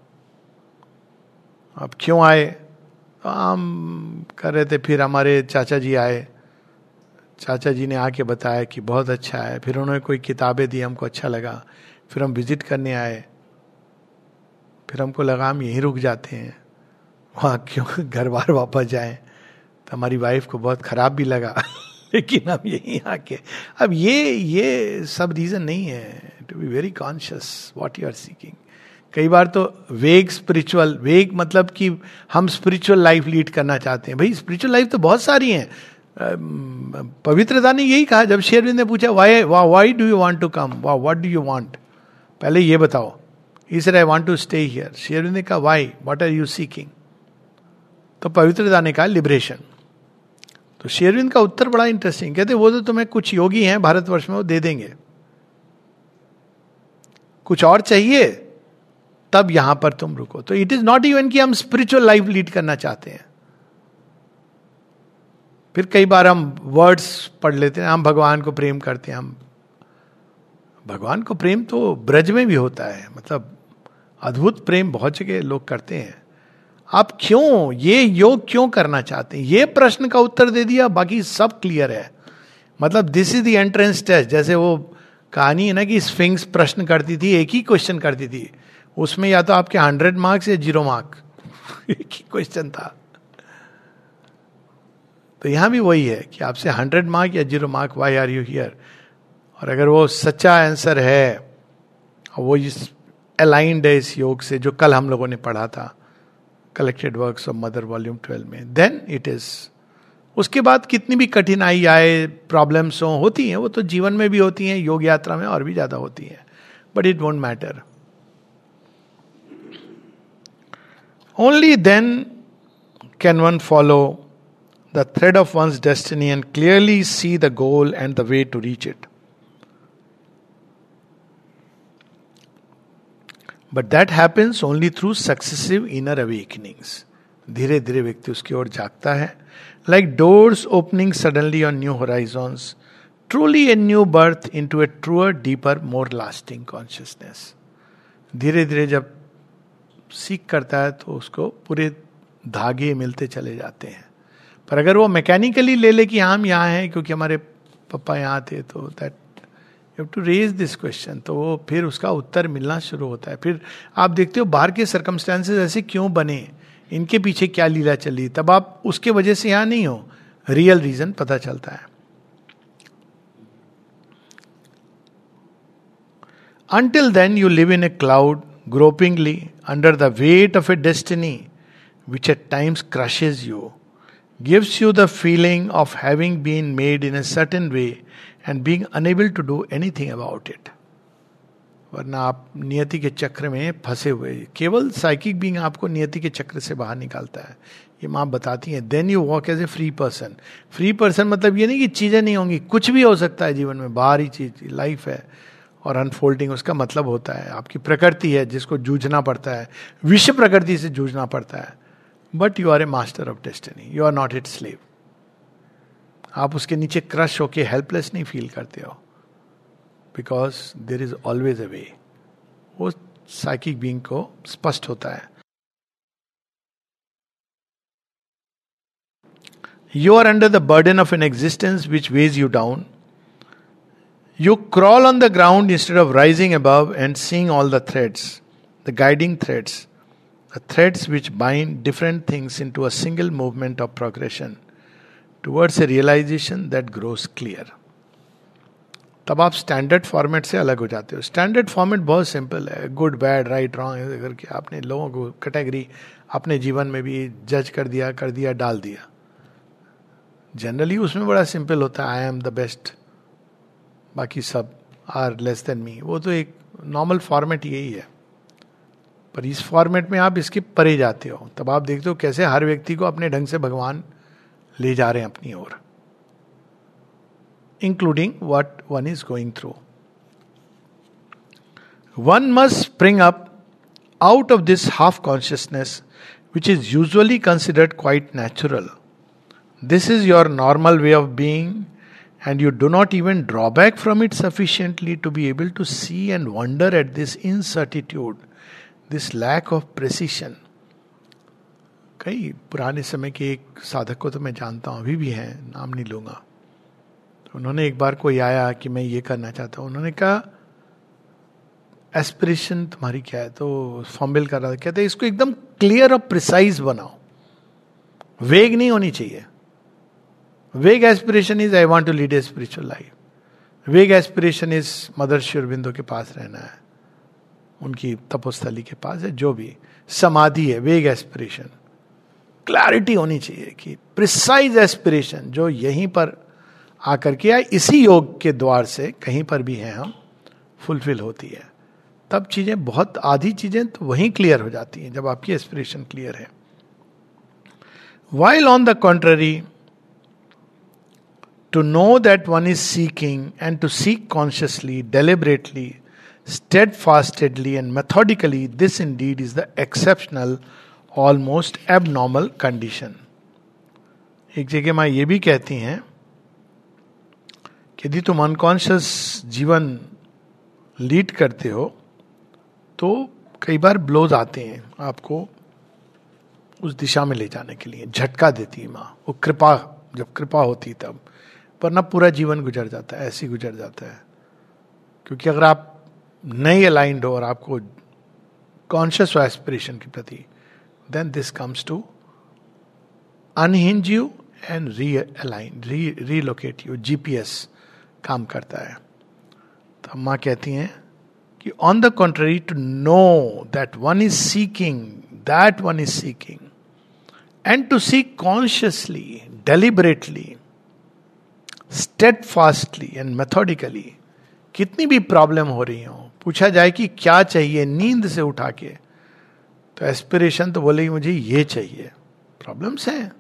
अब क्यों आए? हम कर रहे थे, फिर हमारे चाचा जी आए, चाचा जी ने आके बताया कि बहुत अच्छा है, फिर उन्होंने कोई किताबें दी, हमको अच्छा लगा, फिर हम विजिट करने आए, फिर हमको लगा हम यहीं रुक जाते हैं, वहाँ क्यों घर बार वापस जाएं। तो हमारी वाइफ को बहुत खराब भी लगा लेकिन हम यहीं आके, अब ये ये सब रीज़न नहीं है। To be very conscious what you are seeking. कई बार तो वेग स्पिरिचुअल, वेग मतलब कि हम स्पिरिचुअल लाइफ लीड करना चाहते हैं। भाई स्पिरिचुअल लाइफ तो बहुत सारी हैं। पवित्रता ने यही कहा जब शेरविंद ने पूछा why why do you want to come, what do you want, पहले ये बताओ। He said I want to stay here. Shervind ने कहा why, what are you seeking? तो पवित्रता ने कहा लिबरेशन। तो शेरविंद का उत्तर बड़ा इंटरेस्टिंग, कहते वो तो तुम्हें कुछ योगी हैं भारतवर्ष में, वो दे देंगे, कुछ और चाहिए तब यहां पर तुम रुको। तो इट इज नॉट इवन कि हम स्पिरिचुअल लाइफ लीड करना चाहते हैं। फिर कई बार हम वर्ड्स पढ़ लेते हैं, हम भगवान को प्रेम करते हैं। हम भगवान को प्रेम तो ब्रज में भी होता है, मतलब अद्भुत प्रेम बहुत जगह लोग करते हैं। आप क्यों ये योग क्यों करना चाहते हैं, ये प्रश्न का उत्तर दे दिया, बाकी सब क्लियर है। मतलब this is the entrance test. जैसे वो कहानी है ना कि स्फिंक्स प्रश्न करती थी, एक ही क्वेश्चन करती थी, उसमें या तो आपके हंड्रेड मार्क्स या जीरो मार्क, एक ही क्वेश्चन था। तो यहां भी वही है कि आपसे हंड्रेड मार्क या zero mark, why are you here. और अगर वो सच्चा आंसर है और वो इस अलाइंड है इस योग से जो कल हम लोगों ने पढ़ा था collected works of Mother volume twelve में, देन इट इज। उसके बाद कितनी भी कठिनाई आए, प्रॉब्लम्स हो, होती हैं, वो तो जीवन में भी होती हैं, योग यात्रा में और भी ज्यादा होती हैं, but it won't matter. Only then can one follow the thread of one's destiny and clearly see the goal and the way to reach it. But that happens only through successive inner awakenings. धीरे धीरे व्यक्ति उसकी ओर जागता है, like doors opening suddenly on new horizons, truly a new birth into a truer, deeper, more lasting consciousness. धीरे धीरे जब सीख करता है तो उसको पूरे धागे मिलते चले जाते हैं। पर अगर वो मैकेनिकली ले ले कि हम यहाँ हैं क्योंकि हमारे पापा यहाँ थे, तो that you have to raise this question, तो वो फिर उसका उत्तर मिलना शुरू होता है। फिर आप देखते हो बाहर के सर्कमस्टेंसेस ऐसे क्यों बने, इनके पीछे क्या लीला चली, तब आप उसके वजह से यहाँ नहीं हो, रियल रीजन पता चलता है। Until then you live in a cloud, gropingly under the weight of a destiny which at times crushes you, gives you the feeling of having been made in a certain way and being unable to do anything about it. वरना आप नियति के चक्र में फंसे हुए, केवल psychic being आपको नियति के चक्र से बाहर निकालता है। ये माँ बताती हैं, then you walk as a free person. Free person मतलब ये नहीं कि चीजें नहीं होंगी, कुछ भी हो सकता है जीवन में, बाहरी चीज लाइफ है और अनफोल्डिंग उसका मतलब होता है आपकी प्रकृति है जिसको जूझना पड़ता है, विश्व प्रकृति से जूझना पड़ता है। But you are a master of destiny, you are not it slave. आप उसके नीचे क्रश होके हेल्पलेस नहीं फील करते हो, because there is always a way. वो साइकिक बीइंग को स्पष्ट होता है। You are under the burden of an existence which weighs you down. You crawl on the ground instead of rising above and seeing all the threads, the guiding threads, the threads which bind different things into a single movement of progression towards a realization that grows clear. तब आप standard format से अलग हो जाते हो। Standard format बहुत simple है, good bad right wrong करके आपने लोगों को कैटेगरी अपने जीवन में भी जज कर दिया कर दिया डाल दिया। जनरली उसमें बड़ा सिंपल होता है, आई एम द बेस्ट, बाकी सब आर लेस देन मी। वो तो एक नॉर्मल फॉर्मेट यही है। पर इस फॉर्मेट में आप इसके परे जाते हो, तब आप देखते हो कैसे हर व्यक्ति को अपने ढंग से भगवान ले जा रहे हैं अपनी ओर, including what one is going through. One must spring up out of this half consciousness, which is usually considered quite natural. This is your normal way of being, and you do not even draw back from it sufficiently to be able to see and wonder at this incertitude, this lack of precision. कई पुराने समय के एक साधक को तो मैं जानता हूँ, अभी भी हैं, नाम नहीं लूंगा. तो उन्होंने एक बार कोई आया कि मैं ये करना चाहता हूँ. उन्होंने कहा एस्पिरेशन तुम्हारी क्या है, तो फॉर्मल कर रहा था. कहते इसको एकदम क्लियर और प्रिसाइज बनाओ, वेग नहीं होनी चाहिए. Vague aspiration is I want to lead a spiritual life. Vague aspiration is mother Shri Aurobindo के पास रहना है, उनकी तपोस्थली के पास है, जो भी समाधि है. वेग एस्पिरेशन, क्लैरिटी होनी चाहिए कि प्रिसाइज एस्पिरेशन जो यहीं पर आकर के या इसी योग के द्वार से कहीं पर भी है हम फुलफिल होती है. तब चीजें बहुत, आधी चीजें तो वहीं क्लियर हो जाती हैं जब आपकी एस्पिरेशन क्लियर है. While on the contrary, to know that one is seeking and to seek consciously, deliberately, steadfastly and methodically, this indeed is the exceptional, almost abnormal condition. एक जगह माँ ये भी कहती हैं कि यदि तुम अनकॉन्शियस जीवन लीड करते हो तो कई बार ब्लोज आते हैं आपको उस दिशा में ले जाने के लिए, झटका देती है माँ. वो कृपा, जब कृपा होती तब, वरना पूरा जीवन गुजर जाता है, ऐसे ही गुजर जाता है. क्योंकि अगर आप नहीं अलाइंड हो और आपको कॉन्शियस हो एस्पिरेशन के प्रति, then this comes to unhinge you and realign, re relocate you. GPS काम करता है. तो माँ कहती हैं कि on the contrary, to know that one is seeking, that one is seeking, and to seek consciously, deliberately, steadfastly and methodically. कितनी भी प्रॉब्लम हो रही हो, पूछा जाए कि क्या चाहिए नींद से उठा के, तो एस्पिरेशन तो बोलेगी मुझे ये चाहिए. प्रॉब्लम्स हैं,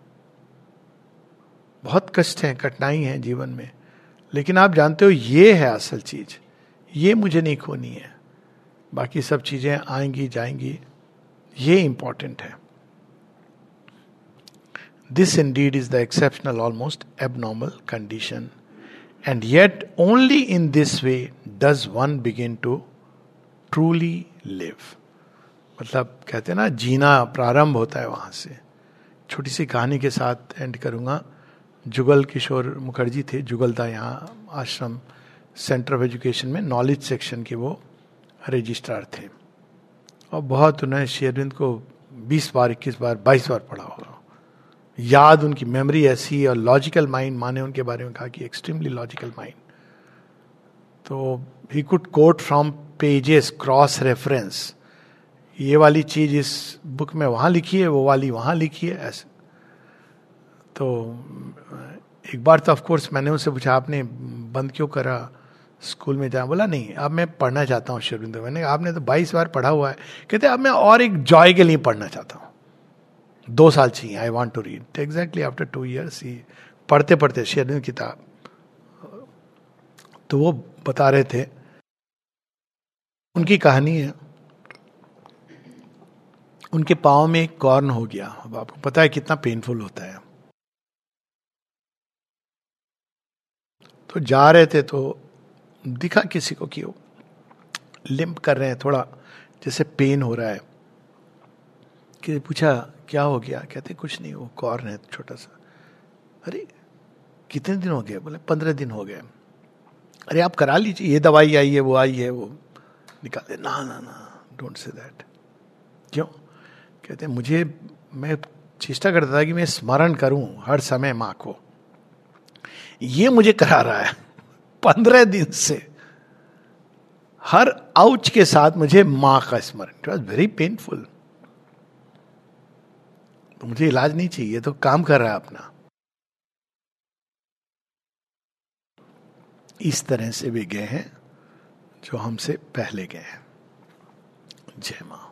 बहुत कष्ट हैं, कठिनाई है जीवन में, लेकिन आप जानते हो ये है असल चीज, ये मुझे नहीं खोनी है, बाकी सब चीजें आएंगी जाएंगी, ये इंपॉर्टेंट है. This indeed is the exceptional, almost abnormal condition, and yet only in this way does one begin to truly live. मतलब कहते हैं ना, जीना प्रारंभ होता है वहां से. छोटी सी कहानी के साथ एंड करूंगा. जुगल किशोर मुखर्जी थे, जुगल था यहाँ आश्रम सेंटर ऑफ एजुकेशन में, नॉलेज सेक्शन के वो रजिस्ट्रार थे, और बहुत उन्होंने श्री अरविंद को बीस बार, इक्कीस बार, बाईस बार पढ़ा होगा. याद, उनकी मेमोरी ऐसी, और लॉजिकल माइंड, माने उनके बारे में कहा कि एक्सट्रीमली लॉजिकल माइंड. तो he could quote from pages, cross reference, ये वाली चीज इस बुक में वहां लिखी है, वो वाली वहां लिखी है, ऐसे. तो एक बार तो ऑफ कोर्स मैंने उनसे पूछा आपने बंद क्यों करा स्कूल में जा. बोला नहीं, अब मैं पढ़ना चाहता हूँ श्री अरविंदो. मैंने, आपने तो बाईस बार पढ़ा हुआ है. कहते अब मैं और एक जॉय के लिए पढ़ना चाहता हूँ, दो साल चाहिए, I want to read. Exactly after two years ही पढ़ते पढ़ते श्री अरविंद किताब, तो वो बता रहे थे, उनकी कहानी है, उनके पाँव में एक कॉर्न हो गया. अब आपको पता है कितना पेनफुल होता है. तो जा रहे थे तो दिखा किसी को कि वो लिम्प कर रहे हैं, थोड़ा जैसे पेन हो रहा है. कि पूछा क्या हो गया, कहते कुछ नहीं, वो कॉर्न है छोटा सा. अरे कितने दिन हो गए? बोले पंद्रह दिन हो गए. अरे आप करा लीजिए, ये दवाई आई है, वो आई है, वो निकाल दे. ना ना ना, डोंट से दैट. क्यों? कहते मुझे, मैं चेष्टा करता था कि मैं स्मरण करूं हर समय माँ को, ये मुझे करा रहा है पंद्रह दिन से. हर आउच के साथ मुझे माँ का स्मरण. It was very painful. तो मुझे इलाज नहीं चाहिए, तो काम कर रहा है अपना. इस तरह से वे गए हैं जो हमसे पहले गए हैं. जय मां.